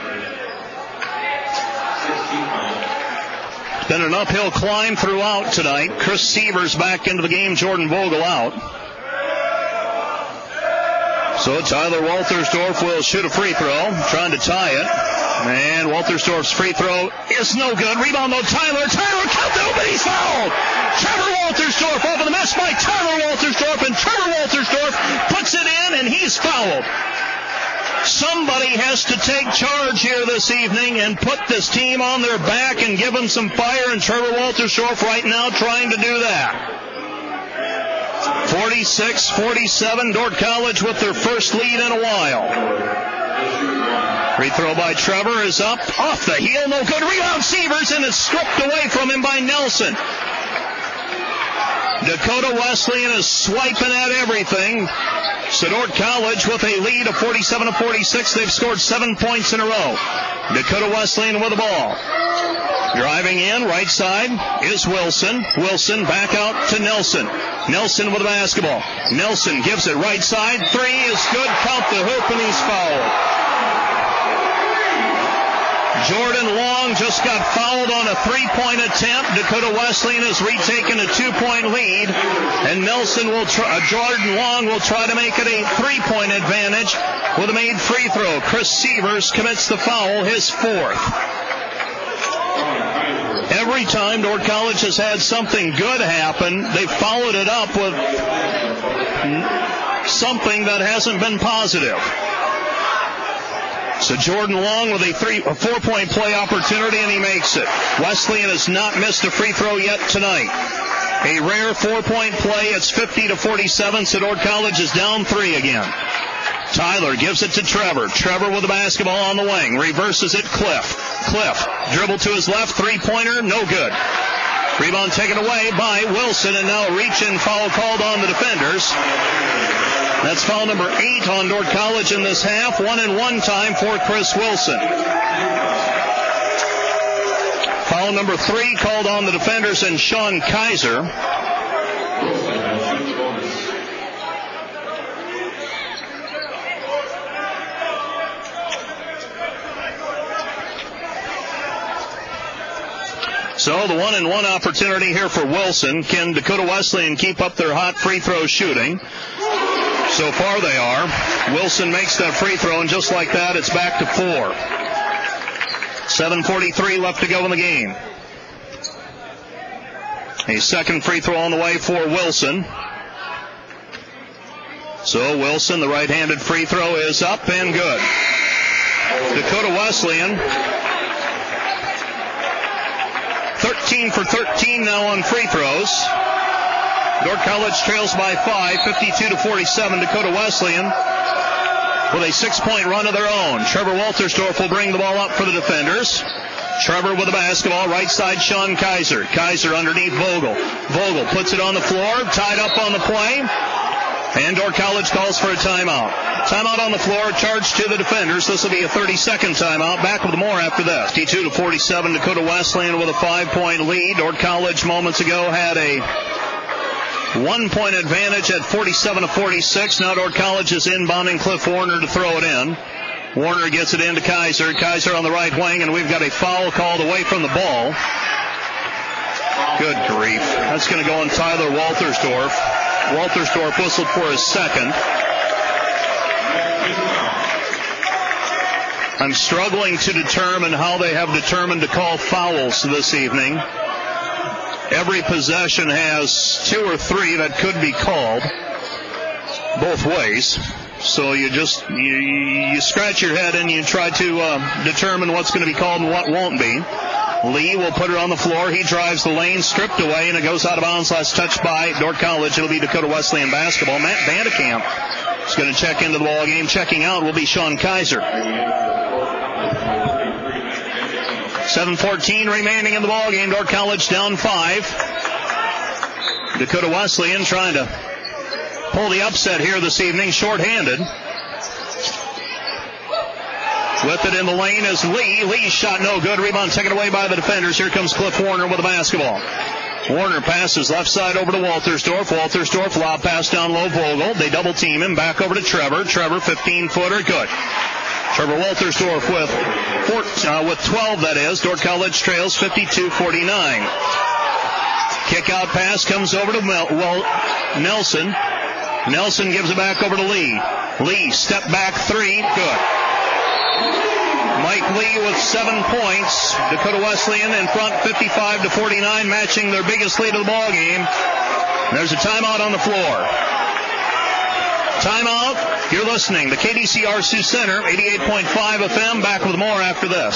It's been an uphill climb throughout tonight. Chris Sievers back into the game. Jordan Vogel out. So Tyler Waltersdorf will shoot a free throw, trying to tie it. And Waltersdorf's free throw is no good. Rebound though, Tyler. Tyler, count the open, he's fouled. Trevor Waltersdorf over the miss by Tyler Waltersdorf, and Trevor Waltersdorf puts it in, and he's fouled. Somebody has to take charge here this evening and put this team on their back and give them some fire, and Trevor Waltersdorf right now trying to do that. forty-six forty-seven, Dordt College with their first lead in a while. Free throw by Trevor is up, off the heel, no good. Rebound Sievers, and it's stripped away from him by Nelson. Dakota Wesleyan is swiping at everything. So Dordt College with a lead of forty-seven to forty-six. They've scored seven points in a row. Dakota Wesleyan with the ball. Driving in, right side, is Wilson. Wilson back out to Nelson. Nelson with the basketball. Nelson gives it right side. Three is good. Count the hoop, and he's fouled. Jordan Long just got fouled on a three-point attempt. Dakota Wesleyan has retaken a two-point lead, and Nelson will try, uh, Jordan Long will try to make it a three-point advantage with a made free throw. Chris Sievers commits the foul, his fourth. Every time Dordt College has had something good happen, they've followed it up with something that hasn't been positive. So Jordan Long with a three, a four-point play opportunity, and he makes it. Wesleyan has not missed a free throw yet tonight. A rare four-point play. It's fifty to forty-seven, so Dordt College is down three again. Tyler gives it to Trevor. Trevor with the basketball on the wing. Reverses it, Cliff. Cliff, dribble to his left, three-pointer, no good. Rebound taken away by Wilson, and now a reach-in foul called on the defenders. That's foul number eight on Dordt College in this half. One and one time for Chris Wilson. Foul number three called on the defenders and Sean Kaiser. So the one and one opportunity here for Wilson. Can Dakota Wesleyan keep up their hot free throw shooting? So far they are. Wilson makes that free throw, and just like that, it's back to four. seven forty-three left to go in the game. A second free throw on the way for Wilson. So Wilson, the right-handed free throw is up and good. Dakota Wesleyan, thirteen for thirteen now on free throws. Dordt College trails by five, fifty-two to forty-seven. Dakota Wesleyan with a six-point run of their own. Trevor Waltersdorf will bring the ball up for the defenders. Trevor with the basketball, right side Sean Kaiser. Kaiser underneath Vogel. Vogel puts it on the floor, tied up on the play, and Dordt College calls for a timeout. Timeout on the floor, charged to the defenders. This will be a thirty-second timeout. Back with more after this. fifty-two to forty-seven, Dakota Wesleyan with a five-point lead. Dordt College moments ago had a one-point advantage at forty-seven to forty-six. Now Dordt College is inbounding Cliff Warner to throw it in. Warner gets it into Kaiser. Kaiser on the right wing, and we've got a foul called away from the ball. Good grief. That's going to go on Tyler Waltersdorf. Waltersdorf whistled for his second. I'm struggling to determine how they have determined to call fouls this evening. Every possession has two or three that could be called both ways. So you just, you, you scratch your head and you try to uh, determine what's going to be called and what won't be. Lee will put it on the floor. He drives the lane, stripped away, and it goes out of bounds. Last touch by Dordt College. It'll be Dakota Wesleyan basketball. Matt Vandekamp is going to check into the ball game. Checking out will be Sean Kaiser. seven fourteen remaining in the ball game. Dordt College down five. Dakota Wesleyan trying to pull the upset here this evening, shorthanded. With it in the lane is Lee. Lee's shot no good. Rebound taken away by the defenders. Here comes Cliff Warner with the basketball. Warner passes left side over to Waltersdorf. Waltersdorf lob pass down low. Vogel. They double team him. Back over to Trevor. Trevor fifteen-footer. Good. Trevor Waltersdorf with four, uh, with twelve, that is. Dordt College trails fifty-two forty-nine. Kick out pass comes over to Mel- well, Nelson. Nelson gives it back over to Lee. Lee, step back three. Good. Mike Lee with seven points. Dakota Wesleyan in front fifty-five to forty-nine, matching their biggest lead of the ball game. There's a timeout on the floor. Timeout. You're listening to K D C R Sioux Center, eighty-eight point five F M. Back with more after this.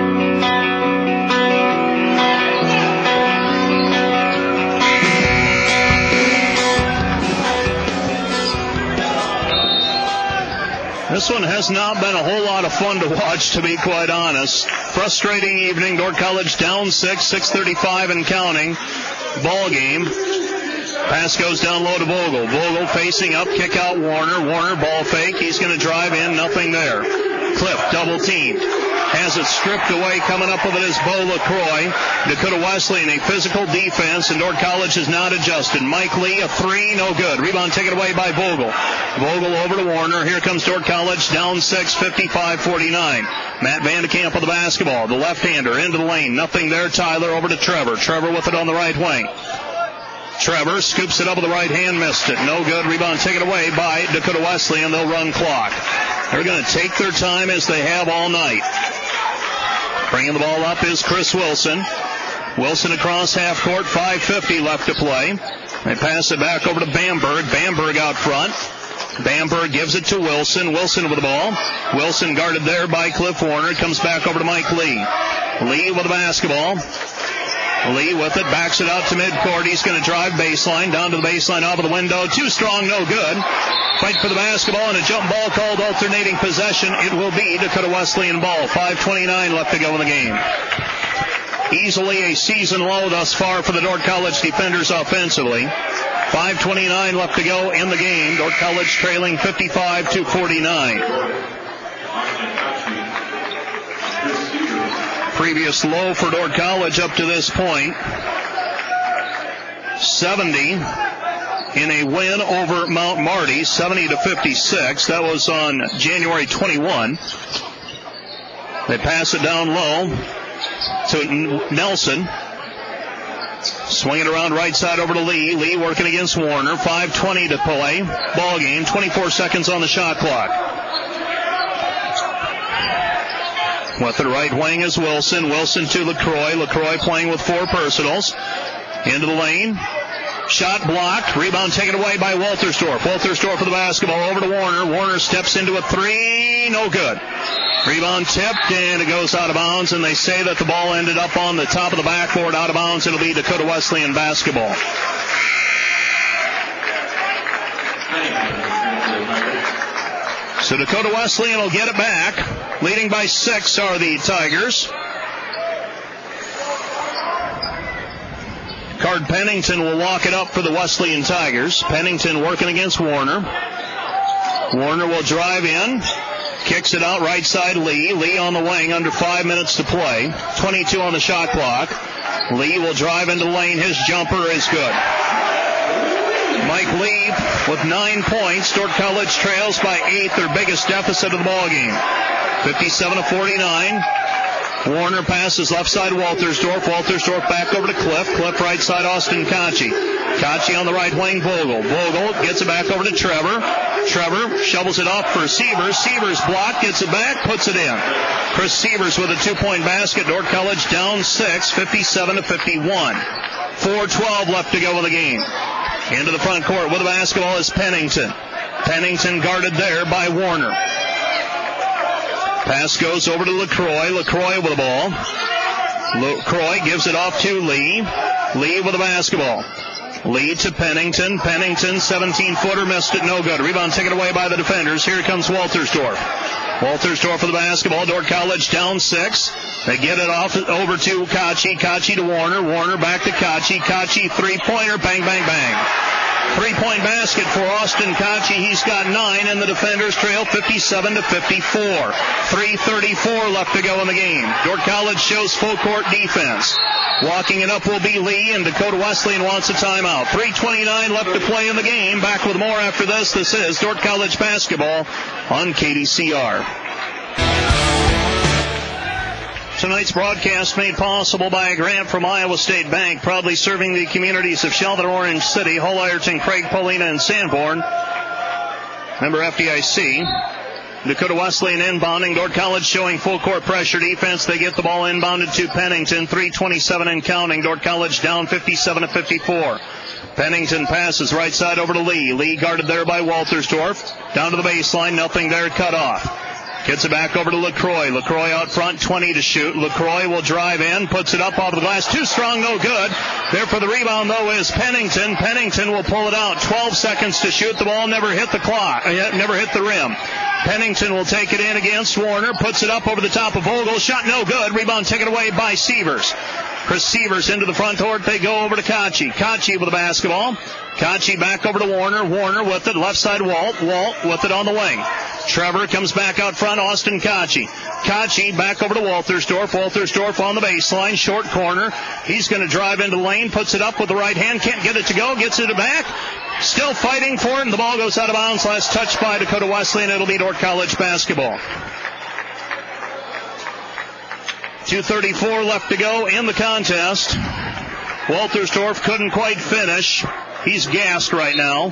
This one has not been a whole lot of fun to watch, to be quite honest. Frustrating evening. Dordt College down six, six thirty-five and counting. Ball game. Pass goes down low to Vogel. Vogel facing up, kick out Warner. Warner ball fake. He's going to drive in, nothing there. Cliff double teamed. has it stripped away. Coming up with it is Bo LaCroix. Dakota Wesleyan, a physical defense, and Dordt College has not adjusted. Mike Lee, a three, no good. Rebound taken away by Vogel. Vogel over to Warner. Here comes Dordt College, down six, fifty-five forty-nine. Matt Vandekamp with the basketball. The left-hander into the lane. Nothing there. Tyler over to Trevor. Trevor with it on the right wing. Trevor scoops it up with the right hand, missed it. No good. Rebound taken away by Dakota Wesleyan. They'll run clock. They're going to take their time as they have all night. Bringing the ball up is Chris Wilson. Wilson across half court, five fifty left to play. They pass it back over to Bamberg. Bamberg out front. Bamberg gives it to Wilson. Wilson with the ball. Wilson guarded there by Cliff Warner. It comes back over to Mike Lee. Lee with the basketball. Lee with it, backs it out to midcourt. He's going to drive baseline, down to the baseline, off of the window. Too strong, no good. Fight for the basketball and a jump ball called alternating possession. It will be Dakota Wesleyan ball. five twenty-nine left to go in the game. Easily a season low thus far for the Dordt College defenders offensively. five twenty-nine left to go in the game. Dordt College trailing fifty-five to forty-nine. Previous low for Dordt College up to this point. seventy in a win over Mount Marty, seventy to fifty-six. That was on January twenty-first. They pass it down low to Nelson. Swing it around right side over to Lee. Lee working against Warner. five twenty to play. Ball game. twenty-four seconds on the shot clock. With the right wing is Wilson. Wilson to LaCroix. LaCroix playing with four personals. Into the lane. Shot blocked. Rebound taken away by Waltersdorf. Waltersdorf for the basketball over to Warner. Warner steps into a three. No good. Rebound tipped, and it goes out of bounds, and they say that the ball ended up on the top of the backboard out of bounds. It'll be Dakota Wesleyan basketball. So Dakota Wesleyan will get it back. Leading by six are the Tigers. Card Pennington will walk it up for the Wesleyan Tigers. Pennington working against Warner. Warner will drive in. Kicks it out right side Lee. Lee on the wing under five minutes to play. twenty-two on the shot clock. Lee will drive into the lane. His jumper is good. Mike Lee with nine points. Dordt College trails by eight, their biggest deficit of the ball game. fifty-seven to forty-nine. Warner passes left side Waltersdorf. Waltersdorf back over to Cliff. Cliff right side Austin Kachi. Kachi on the right wing Vogel. Vogel gets it back over to Trevor. Trevor shovels it off for Sievers. Sievers blocked, gets it back, puts it in. Chris Sievers with a two-point basket. Dordt College down six, fifty-seven to fifty-one. four twelve left to go in the game. Into the front court with the basketball is Pennington. Pennington guarded there by Warner. Pass goes over to LaCroix. LaCroix with the ball. LaCroix gives it off to Lee. Lee with the basketball. Lee to Pennington. Pennington, seventeen-footer, missed it, no good. Rebound taken away by the defenders. Here comes Waltersdorf. Waltersdorf for the basketball. Dordt College down six. They get it off over to Kachi. Kachi to Warner. Warner back to Kachi. Kachi three-pointer. Bang, bang, bang. Three-point basket for Austin Kachi. He's got nine, and the defenders trail fifty-seven to fifty-four. three thirty-four left to go in the game. Dordt College shows full court defense. Walking it up will be Lee, and Dakota Wesleyan wants a timeout. three twenty-nine left to play in the game. Back with more after this. This is Dordt College basketball on K D C R. Tonight's broadcast made possible by a grant from Iowa State Bank, proudly serving the communities of Sheldon, Orange City, Hull, Ironton, Craig, Paulina, and Sanborn. Member F D I C. Dakota Wesleyan inbounding. Dordt College showing full court pressure defense. They get the ball inbounded to Pennington. three twenty-seven and counting. Dordt College down fifty-seven to fifty-four. Pennington passes right side over to Lee. Lee guarded there by Waltersdorf. Down to the baseline. Nothing there. Cut off. Gets it back over to LaCroix. LaCroix out front, twenty to shoot. LaCroix will drive in, puts it up off the glass. Too strong, no good. There for the rebound, though, is Pennington. Pennington will pull it out. twelve seconds to shoot. The ball never hit the clock, never hit the rim. Pennington will take it in against Warner, puts it up over the top of Vogel. Shot no good. Rebound taken away by Sievers. Chris Sievers into the front court. They go over to Kachi. Kachi with the basketball. Kachi back over to Warner. Warner with it. Left side Walt. Walt with it on the wing. Trevor comes back out front. Austin Kachi. Kachi back over to Waltersdorf. Waltersdorf on the baseline. Short corner. He's going to drive into the lane. Puts it up with the right hand. Can't get it to go. Gets it back. Still fighting for it. And the ball goes out of bounds. Last touch by Dakota Wesleyan. It'll be Dordt College basketball. two thirty-four left to go in the contest. Waltersdorf couldn't quite finish. He's gassed right now.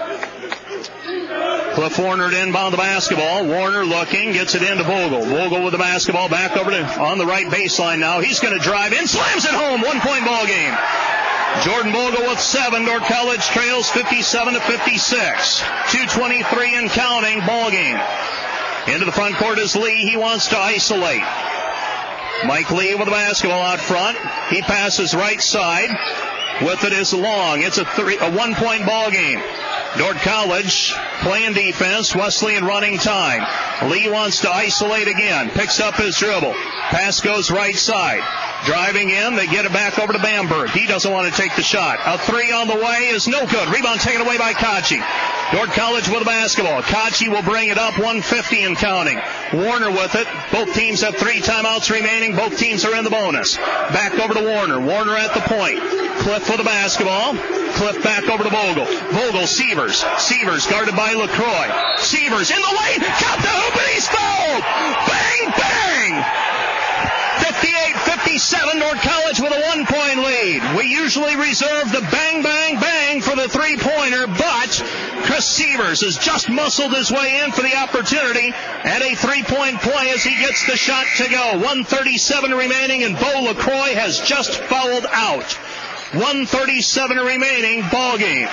Cliff Warner to inbound the basketball. Warner looking, gets it into Vogel. Vogel with the basketball back over to on the right baseline now. He's going to drive in, slams it home. One-point ball game. Jordan Vogel with seven. Dordt College trails fifty-seven to fifty-six. two twenty-three and counting ball game. Into the front court is Lee. He wants to isolate. Mike Lee with the basketball out front. He passes right side. With it is Long. It's a three, a one-point ball game. Dordt College playing defense. Wesleyan running time. Lee wants to isolate again. Picks up his dribble. Pass goes right side. Driving in. They get it back over to Bamberg. He doesn't want to take the shot. A three on the way is no good. Rebound taken away by Kachi. Dordt College with the basketball. Kachi will bring it up. one fifty and counting. Warner with it. Both teams have three timeouts remaining. Both teams are in the bonus. Back over to Warner. Warner at the point. Cliff with the basketball. Cliff back over to Vogel. Vogel, Sievers. Sievers guarded by LaCroix. Sievers in the lane. Cut the hoop and he's fouled. Bang, bang. fifty-eight fifty-seven, Dordt College with a one-point lead. We usually reserve the bang, bang, bang for the three-pointer, but Chris Sievers has just muscled his way in for the opportunity at a three-point play as he gets the shot to go. one thirty-seven remaining, and Bo LaCroix has just fouled out. one thirty-seven remaining, ball game.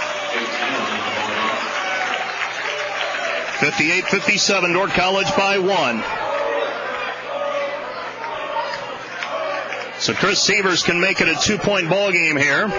fifty-eight fifty-seven, Dordt College by one. So Chris Sievers can make it a two-point ball game here.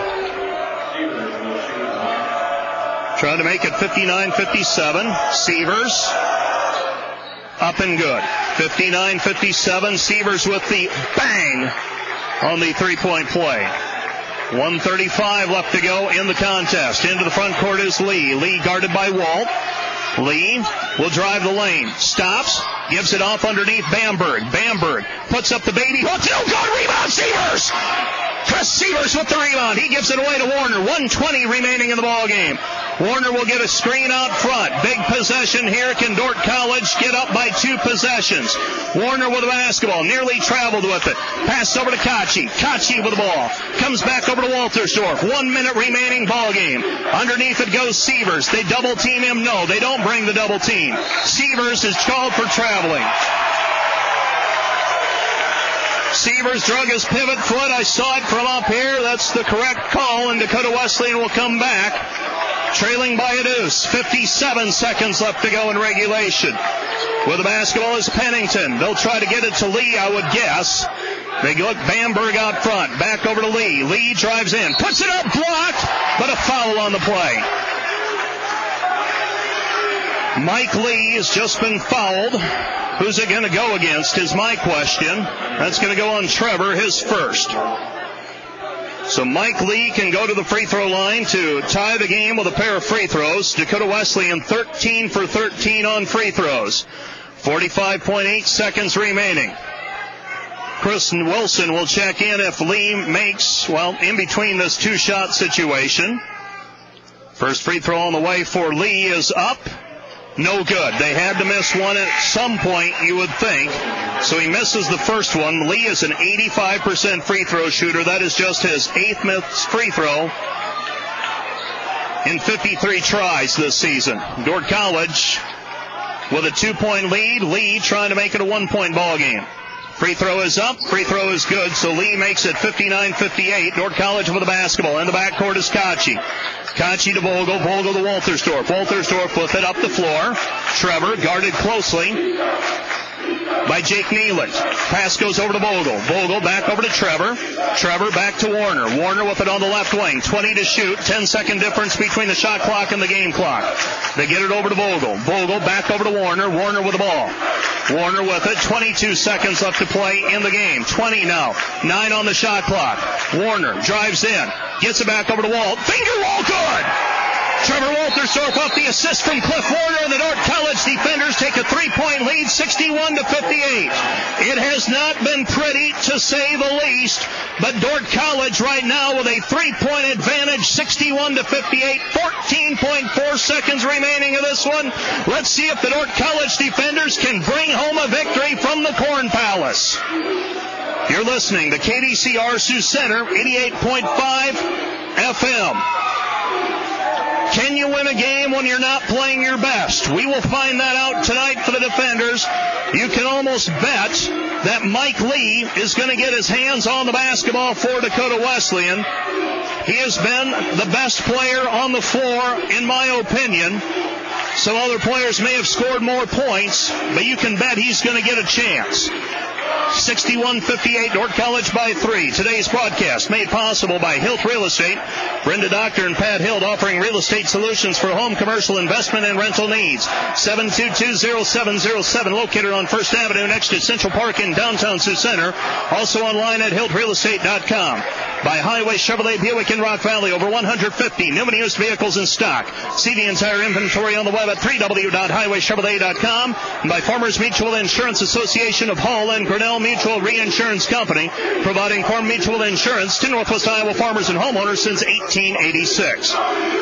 Trying to make it fifty-nine fifty-seven. Sievers up and good. fifty-nine fifty-seven. Sievers with the bang on the three-point play. one thirty-five left to go in the contest. Into the front court is Lee. Lee guarded by Walt. Lee will drive the lane. Stops. Gives it off underneath Bamberg. Bamberg puts up the baby hook. No good. Rebound. Sievers. Chris Sievers with the rebound. He gives it away to Warner. one twenty remaining in the ball game. Warner will get a screen out front. Big possession here. Can Dordt College get up by two possessions? Warner with the basketball. Nearly traveled with it. Pass over to Kachi. Kachi with the ball. Comes back over to Waltersdorf. One minute remaining ball game. Underneath it goes Sievers. They double team him. No, they don't bring the double team. Sievers is called for traveling. Sievers drug his pivot foot. I saw it from up here. That's the correct call, and Dakota Wesleyan will come back. Trailing by a deuce. fifty-seven seconds left to go in regulation. With the basketball is Pennington. They'll try to get it to Lee, I would guess. They look Bamberg out front. Back over to Lee. Lee drives in. Puts it up, blocked, but a foul on the play. Mike Lee has just been fouled. Who's it going to go against is my question. That's going to go on Trevor, his first. So Mike Lee can go to the free throw line to tie the game with a pair of free throws. Dakota Wesleyan thirteen for thirteen on free throws. forty-five point eight seconds remaining. Kristen Wilson will check in if Lee makes, well, in between this two-shot situation. First free throw on the way for Lee is up. No good. They had to miss one at some point, you would think. So he misses the first one. Lee is an eighty-five percent free throw shooter. That is just his eighth missed free throw in fifty-three tries this season. Dordt College with a two-point lead. Lee trying to make it a one-point ball game. Free throw is up. Free throw is good. So Lee makes it fifty-nine fifty-eight. Dordt College with the basketball. In the backcourt is Kachi. Kachi to Vogel. Vogel to Waltersdorf. Waltersdorf with it up the floor. Trevor guarded closely by Jake Nealand. Pass goes over to Vogel. Vogel back over to Trevor. Trevor back to Warner. Warner with it on the left wing. twenty to shoot. ten second difference between the shot clock and the game clock. They get it over to Vogel. Vogel back over to Warner. Warner with the ball. Warner with it. twenty-two seconds left to play in the game. twenty now. nine on the shot clock. Warner drives in. Gets it back over to Walt. Finger wall good! Trevor Waltersdorf off the assist from Cliff Warner, and the Dordt College defenders take a three-point lead, sixty-one to fifty-eight. It has not been pretty, to say the least, but Dordt College right now with a three-point advantage, sixty-one to fifty-eight, fourteen point four seconds remaining of this one. Let's see if the Dordt College defenders can bring home a victory from the Corn Palace. You're listening to K D C R Sioux Center, eighty-eight point five F M. Can you win a game when you're not playing your best? We will find that out tonight for the defenders. You can almost bet that Mike Lee is going to get his hands on the basketball for Dakota Wesleyan. He has been the best player on the floor, in my opinion. Some other players may have scored more points, but you can bet he's going to get a chance. sixty-one fifty-eight, Dordt College by three. Today's broadcast made possible by Hilt Real Estate. Brenda Doctor and Pat Hilt offering real estate solutions for home, commercial, investment, and rental needs. seven two two, zero seven zero seven, located on First Avenue next to Central Park in downtown Sioux Center. Also online at hilt real estate dot com. By Highway Chevrolet Buick in Rock Valley, over one hundred fifty new and used vehicles in stock. See the entire inventory on the web at w w w dot highway chevrolet dot com. And by Farmers Mutual Insurance Association of Hull and Grinnell Mutual Reinsurance Company, providing farm mutual insurance to Northwest Iowa farmers and homeowners since eighteen eighty-six.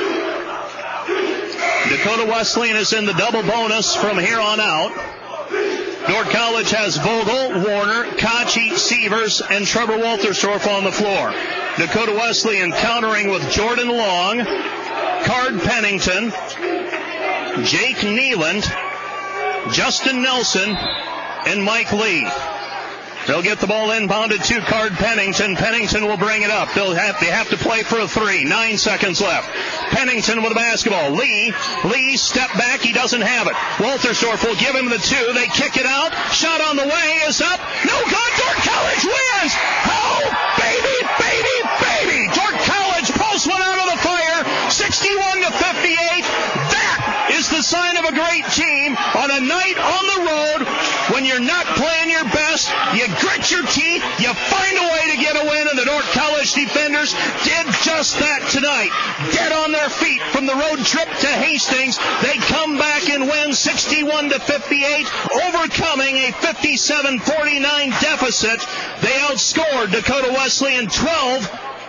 Dakota Wesleyan is in the double bonus from here on out. Dordt College has Vogel, Warner, Kachi, Sievers, and Trevor Waltersdorf on the floor. Dakota Wesleyan countering with Jordan Long, Card Pennington, Jake Nealand, Justin Nelson, and Mike Lee. They'll get the ball inbounded to Card Pennington. Pennington will bring it up. They'll have, they have to play for a three. Nine seconds left. Pennington with the basketball. Lee, Lee, step back. He doesn't have it. Waltersdorf will give him the two. They kick it out. Shot on the way is up. No good. Dordt College wins. Oh, baby, baby, baby. Dordt College pulls one out of the fire. sixty-one to fifty-eight. That is the sign of a great team on a night on the road when you're not playing your best. You grit your teeth, you find a way to get a win, and the Dordt College defenders did just that tonight. Dead on their feet from the road trip to Hastings, they come back and win sixty-one to fifty-eight, overcoming a fifty-seven forty-nine deficit. They outscored Dakota Wesleyan twelve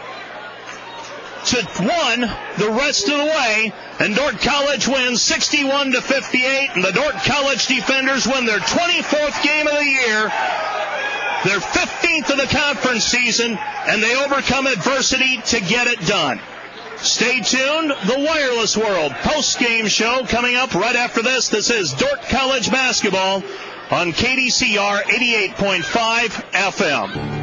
to one the rest of the way, and Dordt College wins sixty-one to fifty-eight, and the Dordt College defenders win their twenty-fourth game of the year, their fifteenth of the conference season, and they overcome adversity to get it done. Stay tuned. The Wireless World post-game show coming up right after this. This is Dordt College basketball on K D C R eighty-eight point five F M.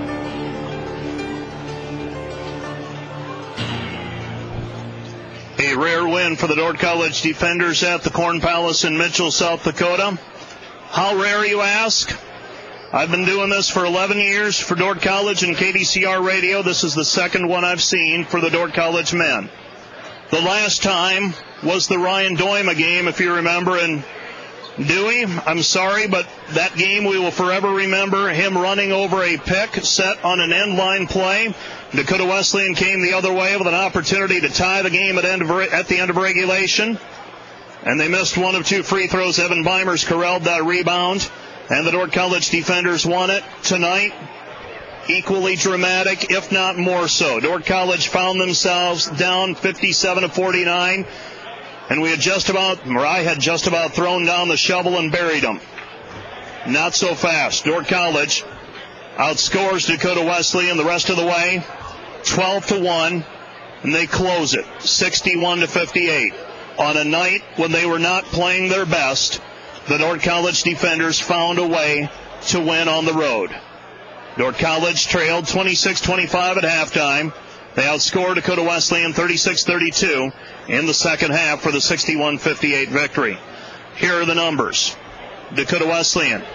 A rare win for the Dordt College defenders at the Corn Palace in Mitchell, South Dakota. How rare, you ask? I've been doing this for eleven years for Dordt College and K D C R Radio. This is the second one I've seen for the Dordt College men. The last time was the Ryan Doima game, if you remember, and Dewey, I'm sorry, but that game we will forever remember him running over a pick set on an end line play. Dakota Wesleyan came the other way with an opportunity to tie the game at, end of, at the end of regulation, and they missed one of two free throws. Evan Beimers corralled that rebound, and the Dordt College defenders won it tonight. Equally dramatic, if not more so. Dordt College found themselves down fifty-seven to forty-nine, and we had just about, or I had just about thrown down the shovel and buried them. Not so fast. Dordt College outscores Dakota Wesleyan the rest of the way, twelve to one, and they close it, sixty-one to fifty-eight. On a night when they were not playing their best, the Dordt College defenders found a way to win on the road. Dordt College trailed twenty-six twenty-five at halftime. They outscored Dakota Wesleyan thirty-six thirty-two in the second half for the sixty-one fifty-eight victory. Here are the numbers. Dakota Wesleyan,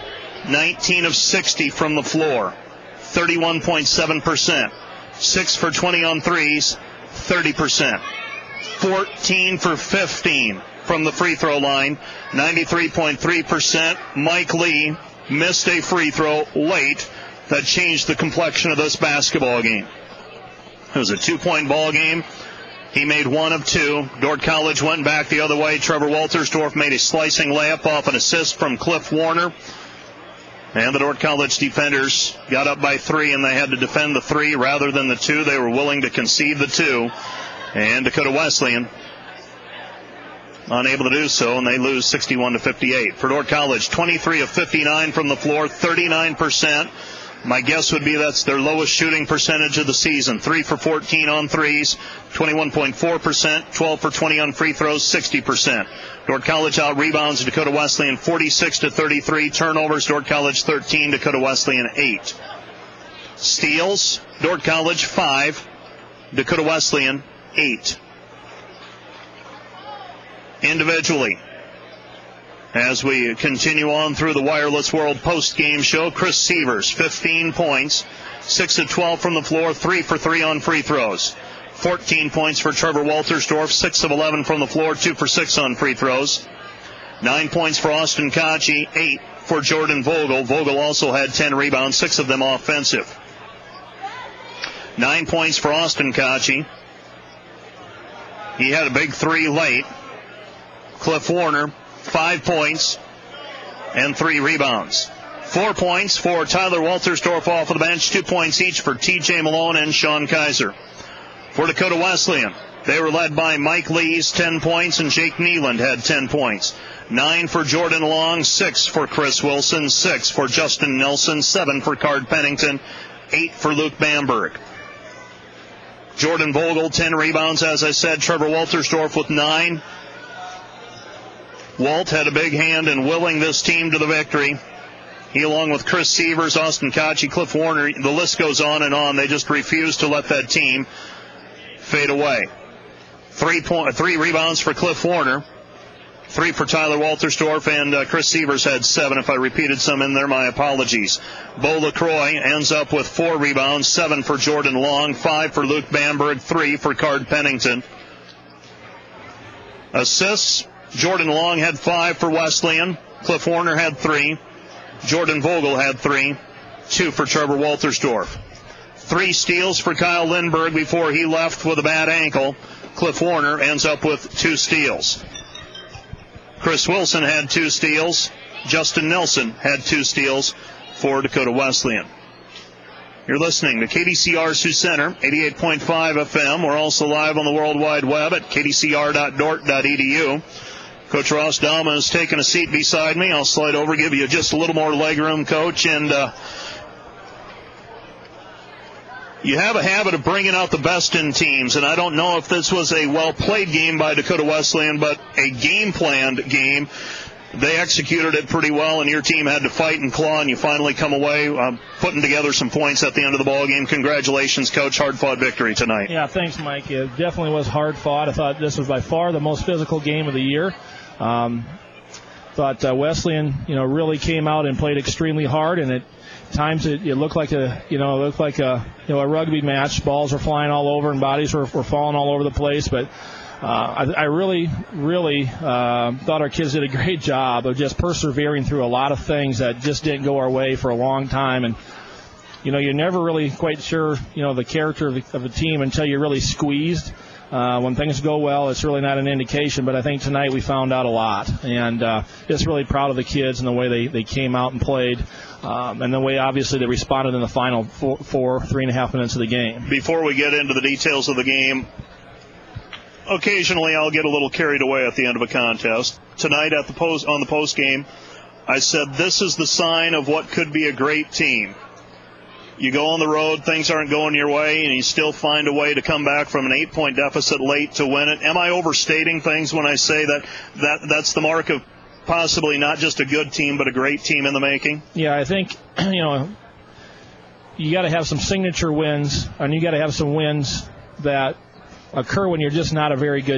nineteen of sixty from the floor, thirty-one point seven percent. six for twenty on threes, thirty percent. fourteen for fifteen from the free throw line, ninety-three point three percent. Mike Lee missed a free throw late that changed the complexion of this basketball game. It was a two-point ball game. He made one of two. Dordt College went back the other way. Trevor Waltersdorf made a slicing layup off an assist from Cliff Warner. And the Dordt College defenders got up by three, and they had to defend the three rather than the two. They were willing to concede the two. And Dakota Wesleyan unable to do so, and they lose sixty-one to fifty-eight. For Dordt College, twenty-three of fifty-nine from the floor, thirty-nine percent. My guess would be that's their lowest shooting percentage of the season. three for fourteen on threes, twenty-one point four percent. twelve for twenty on free throws, sixty percent. Dordt College out rebounds Dakota Wesleyan forty-six to thirty-three. Turnovers, Dordt College thirteen, Dakota Wesleyan eight. Steals, Dordt College five, Dakota Wesleyan eight. Individually, as we continue on through the Wireless World post-game show, Chris Sievers, fifteen points, six of twelve from the floor, three for three on free throws. fourteen points for Trevor Waltersdorf, six of eleven from the floor, two for six on free throws. nine points for Austin Kachi, eight for Jordan Vogel. Vogel also had ten rebounds, six of them offensive. nine points for Austin Kachi. He had a big three late. Cliff Warner, five points and three rebounds. Four points for Tyler Waltersdorf off of the bench, two points each for T J Malone and Sean Kaiser. For Dakota Wesleyan, they were led by Mike Lees, ten points, and Jake Neeland had ten points. Nine for Jordan Long, six for Chris Wilson, six for Justin Nelson, seven for Card Pennington, eight for Luke Bamberg. Jordan Vogel, ten rebounds, as I said. Trevor Waltersdorf with nine. Walt had a big hand in willing this team to the victory. He, along with Chris Sievers, Austin Kachi, Cliff Warner, the list goes on and on. They just refuse to let that team fade away. Three point, three rebounds for Cliff Warner. Three for Tyler Waltersdorf, and uh, Chris Sievers had seven. If I repeated some in there, my apologies. Bo LaCroix ends up with four rebounds, seven for Jordan Long, five for Luke Bamberg, three for Card Pennington. Assists, Jordan Long had five for Wesleyan. Cliff Warner had three. Jordan Vogel had three. Two for Trevor Waltersdorf. Three steals for Kyle Lindbergh before he left with a bad ankle. Cliff Warner ends up with two steals. Chris Wilson had two steals. Justin Nelson had two steals for Dakota Wesleyan. You're listening to K D C R Sioux Center, eighty-eight point five F M. We're also live on the World Wide Web at k d c r dot dort dot e d u. Coach Ross Dama has taken a seat beside me. I'll slide over, give you just a little more leg room, Coach. And uh, you have a habit of bringing out the best in teams, and I don't know if this was a well-played game by Dakota Wesleyan, but a game-planned game. They executed it pretty well, and your team had to fight and claw, and you finally come away uh, putting together some points at the end of the ball game. Congratulations, Coach. Hard-fought victory tonight. Yeah, thanks, Mike. It definitely was hard-fought. I thought this was by far the most physical game of the year. Um, thought uh, Wesleyan, you know, really came out and played extremely hard, and at times it, it looked like a, you know, it looked like a, you know, a rugby match. Balls were flying all over, and bodies were, were falling all over the place. But uh, I, I really, really uh, thought our kids did a great job of just persevering through a lot of things that just didn't go our way for a long time. And you know, you're never really quite sure, you know, the character of the, of the team until you're really squeezed. Uh, when things go well, it's really not an indication, but I think tonight we found out a lot. And uh, just really proud of the kids and the way they, they came out and played, um, and the way, obviously, they responded in the final four, four, three and a half minutes of the game. Before we get into the details of the game, occasionally I'll get a little carried away at the end of a contest. Tonight at the post on the post game, I said this is the sign of what could be a great team. You go on the road, things aren't going your way, and you still find a way to come back from an eight-point deficit late to win it. Am I overstating things when I say that, that that's the mark of possibly not just a good team, but a great team in the making? Yeah, I think, you know, you got to have some signature wins, and you got to have some wins that occur when you're just not a very good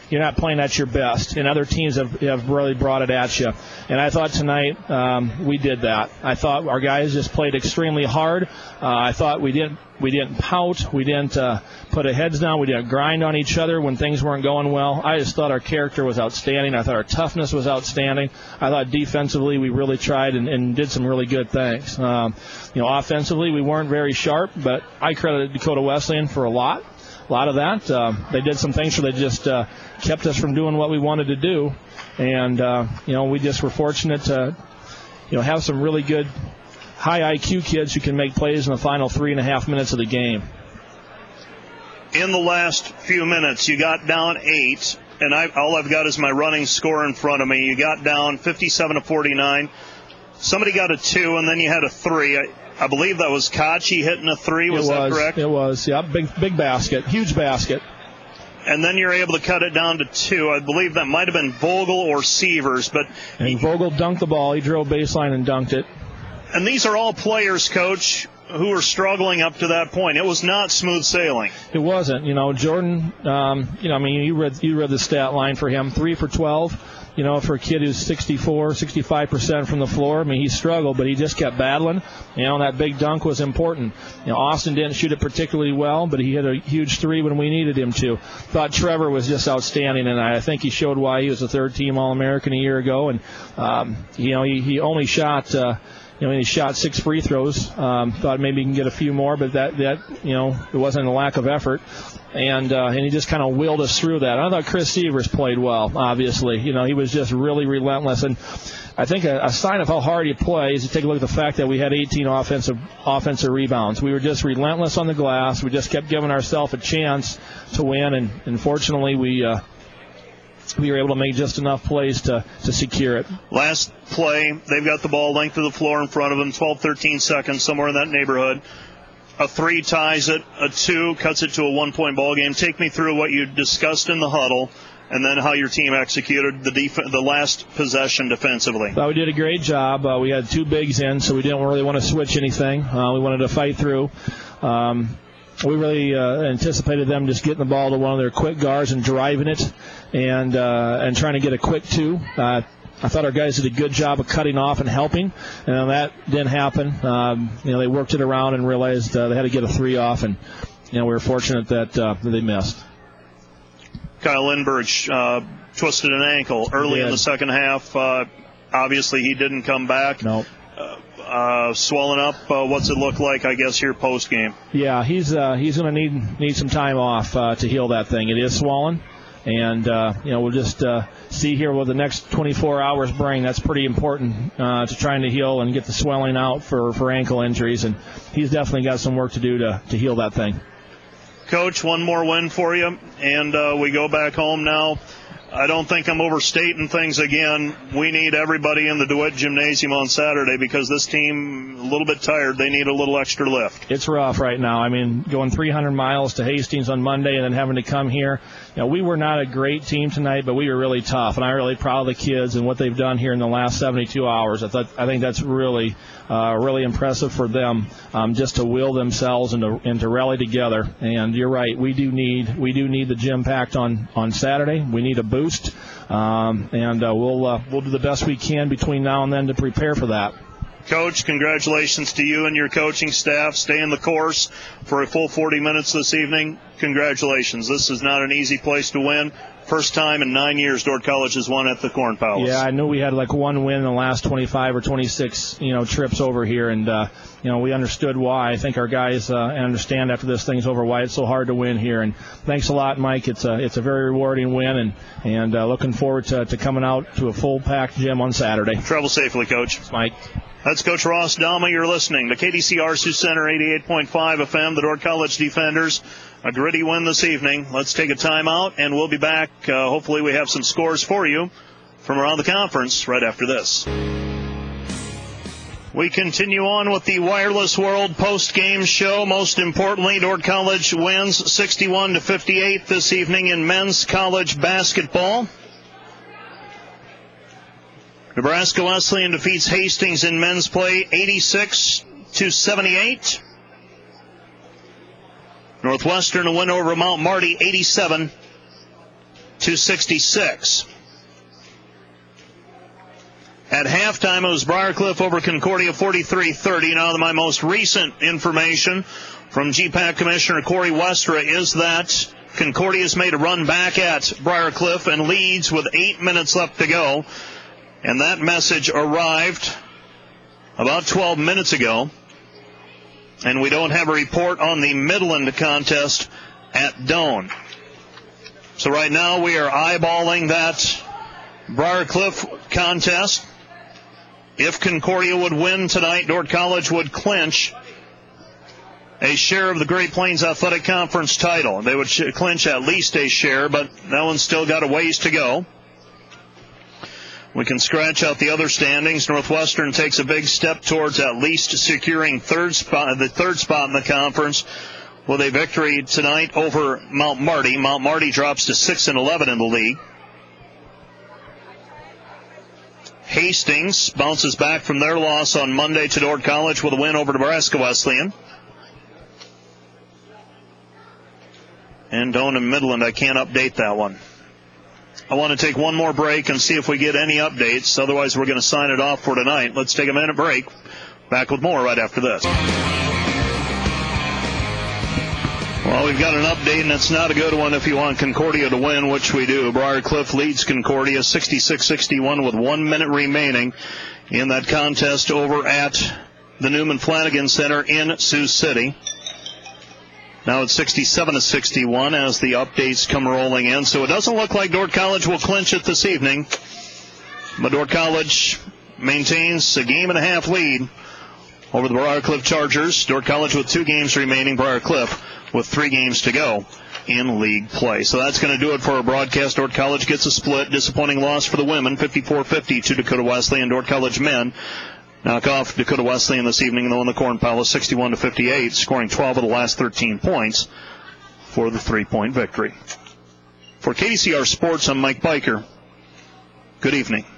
you're not playing at your best, and other teams have, have really brought it at you. And I thought tonight um, we did that. I thought our guys just played extremely hard. Uh, I thought we didn't we didn't pout, we didn't uh, put our heads down, we didn't grind on each other when things weren't going well. I just thought our character was outstanding. I thought our toughness was outstanding. I thought defensively we really tried and, and did some really good things. Um, you know, offensively we weren't very sharp, but I credit Dakota Wesleyan for a lot. A lot of that. Uh, they did some things where they just uh, kept us from doing what we wanted to do. And, uh, you know, we just were fortunate to, you know, have some really good high I Q kids who can make plays in the final three and a half minutes of the game. In the last few minutes, you got down eight, and I, all I've got is my running score in front of me. You got down fifty-seven to forty-nine. Somebody got a two, and then you had a three. I, I believe that was Kachi hitting a three. Was, was that correct? It was, yeah. Big, big basket, huge basket. And then you're able to cut it down to two. I believe that might have been Vogel or Sievers. But and he, Vogel dunked the ball. He drove baseline and dunked it. And these are all players, Coach, who were struggling up to that point. It was not smooth sailing. It wasn't. You know, Jordan, um, you know, I mean, you read you read the stat line for him, three for twelve. You know, for a kid who's sixty-four, sixty-five percent from the floor, I mean, he struggled, but he just kept battling. You know, that big dunk was important. You know, Austin didn't shoot it particularly well, but he hit a huge three when we needed him to. Thought Trevor was just outstanding, and I think he showed why he was a third-team All-American a year ago. And, um, you know, he, he only shot... Uh, You know, he shot six free throws. Um, thought maybe he can get a few more, but that, that you know, it wasn't a lack of effort. And uh, and he just kind of willed us through that. I thought Chris Sievers played well, obviously. You know, he was just really relentless. And I think a, a sign of how hard he plays is to take a look at the fact that we had eighteen offensive offensive rebounds. We were just relentless on the glass. We just kept giving ourselves a chance to win. And unfortunately, we... Uh, we were able to make just enough plays to, to secure it. Last play, they've got the ball length of the floor in front of them, twelve, thirteen seconds, somewhere in that neighborhood. A three ties it, a two cuts it to a one-point ball game. Take me through what you discussed in the huddle and then how your team executed the def- the last possession defensively. Well, we did a great job. Uh, we had two bigs in, so we didn't really want to switch anything. Uh, we wanted to fight through. Um, We really uh, anticipated them just getting the ball to one of their quick guards and driving it and uh, and trying to get a quick two. Uh, I thought our guys did a good job of cutting off and helping, and that didn't happen. Um, you know, they worked it around and realized uh, they had to get a three off, and you know we were fortunate that, uh, that they missed. Kyle Lindbergh uh, twisted an ankle early in the second half. Uh, obviously, he didn't come back. No. Uh, Uh, swelling up. Uh, what's it look like, I guess, here post game? Yeah, he's uh, he's going to need need some time off uh, to heal that thing. It is swollen, and uh, you know we'll just uh, see here what the next twenty-four hours bring. That's pretty important uh, to trying to heal and get the swelling out for, for ankle injuries, and he's definitely got some work to do to, to heal that thing. Coach, one more win for you, and uh, we go back home now. I don't think I'm overstating things again. We need everybody in the DeWitt Gymnasium on Saturday because this team, a little bit tired, they need a little extra lift. It's rough right now. I mean, going three hundred miles to Hastings on Monday and then having to come here. You know, we were not a great team tonight, but we were really tough, and I'm really proud of the kids and what they've done here in the last seventy-two hours. I thought, I think that's really, uh, really impressive for them, um, just to will themselves and to, and to rally together. And you're right, we do need, we do need the gym packed on, on Saturday. We need a boost, um, and uh, we'll uh, we'll do the best we can between now and then to prepare for that. Coach, congratulations to you and your coaching staff. Stay in the course for a full forty minutes this evening. Congratulations. This is not an easy place to win. First time in nine years Dordt College has won at the Corn Palace. Yeah, I knew we had like one win in the last twenty-five or twenty-six, you know, trips over here, and uh, you know we understood why. I think our guys uh, understand after this thing's over why it's so hard to win here. And thanks a lot, Mike. It's a it's a very rewarding win, and and uh, looking forward to, to coming out to a full packed gym on Saturday. Travel safely, Coach. Thanks, Mike. That's Coach Ross Dama. You're listening to K D C R Sioux Center eighty-eight point five F M, the Dordt College Defenders. A gritty win this evening. Let's take a timeout, and we'll be back. Uh, hopefully we have some scores for you from around the conference right after this. We continue on with the Wireless World post-game show. Most importantly, Dordt College wins sixty-one to fifty-eight this evening in men's college basketball. Nebraska Wesleyan defeats Hastings in men's play eighty-six to seventy-eight. Northwestern a win over Mount Marty eighty-seven to sixty-six. At halftime, it was Briarcliff over Concordia forty-three thirty. Now, my most recent information from G PAC Commissioner Corey Westra is that Concordia has made a run back at Briarcliff and leads with eight minutes left to go. And that message arrived about twelve minutes ago. And we don't have a report on the Midland contest at Doane. So right now we are eyeballing that Briarcliff contest. If Concordia would win tonight, Dordt College would clinch a share of the Great Plains Athletic Conference title. They would sh- clinch at least a share, but that one's still got a ways to go. We can scratch out the other standings. Northwestern takes a big step towards at least securing third spot, the third spot in the conference with a victory tonight over Mount Marty. Mount Marty drops to six and eleven in the league. Hastings bounces back from their loss on Monday to Dordt College with a win over Nebraska Wesleyan. And Doane and Midland, I can't update that one. I want to take one more break and see if we get any updates. Otherwise, we're going to sign it off for tonight. Let's take a minute break. Back with more right after this. Well, we've got an update, and it's not a good one if you want Concordia to win, which we do. Briarcliff leads Concordia sixty-six sixty-one with one minute remaining in that contest over at the Newman Flanagan Center in Sioux City. Now it's sixty-seven to sixty-one as the updates come rolling in. So it doesn't look like Dordt College will clinch it this evening. But Dordt College maintains a game and a half lead over the Briarcliff Chargers. Dordt College with two games remaining. Briarcliff with three games to go in league play. So that's going to do it for our broadcast. Dordt College gets a split. Disappointing loss for the women, fifty-four fifty to Dakota Wesleyan. Dordt College men knock off Dakota Wesleyan this evening, though in the Corn Palace, sixty-one to fifty-eight, scoring twelve of the last thirteen points for the three-point victory. For K D C R Sports, I'm Mike Biker. Good evening.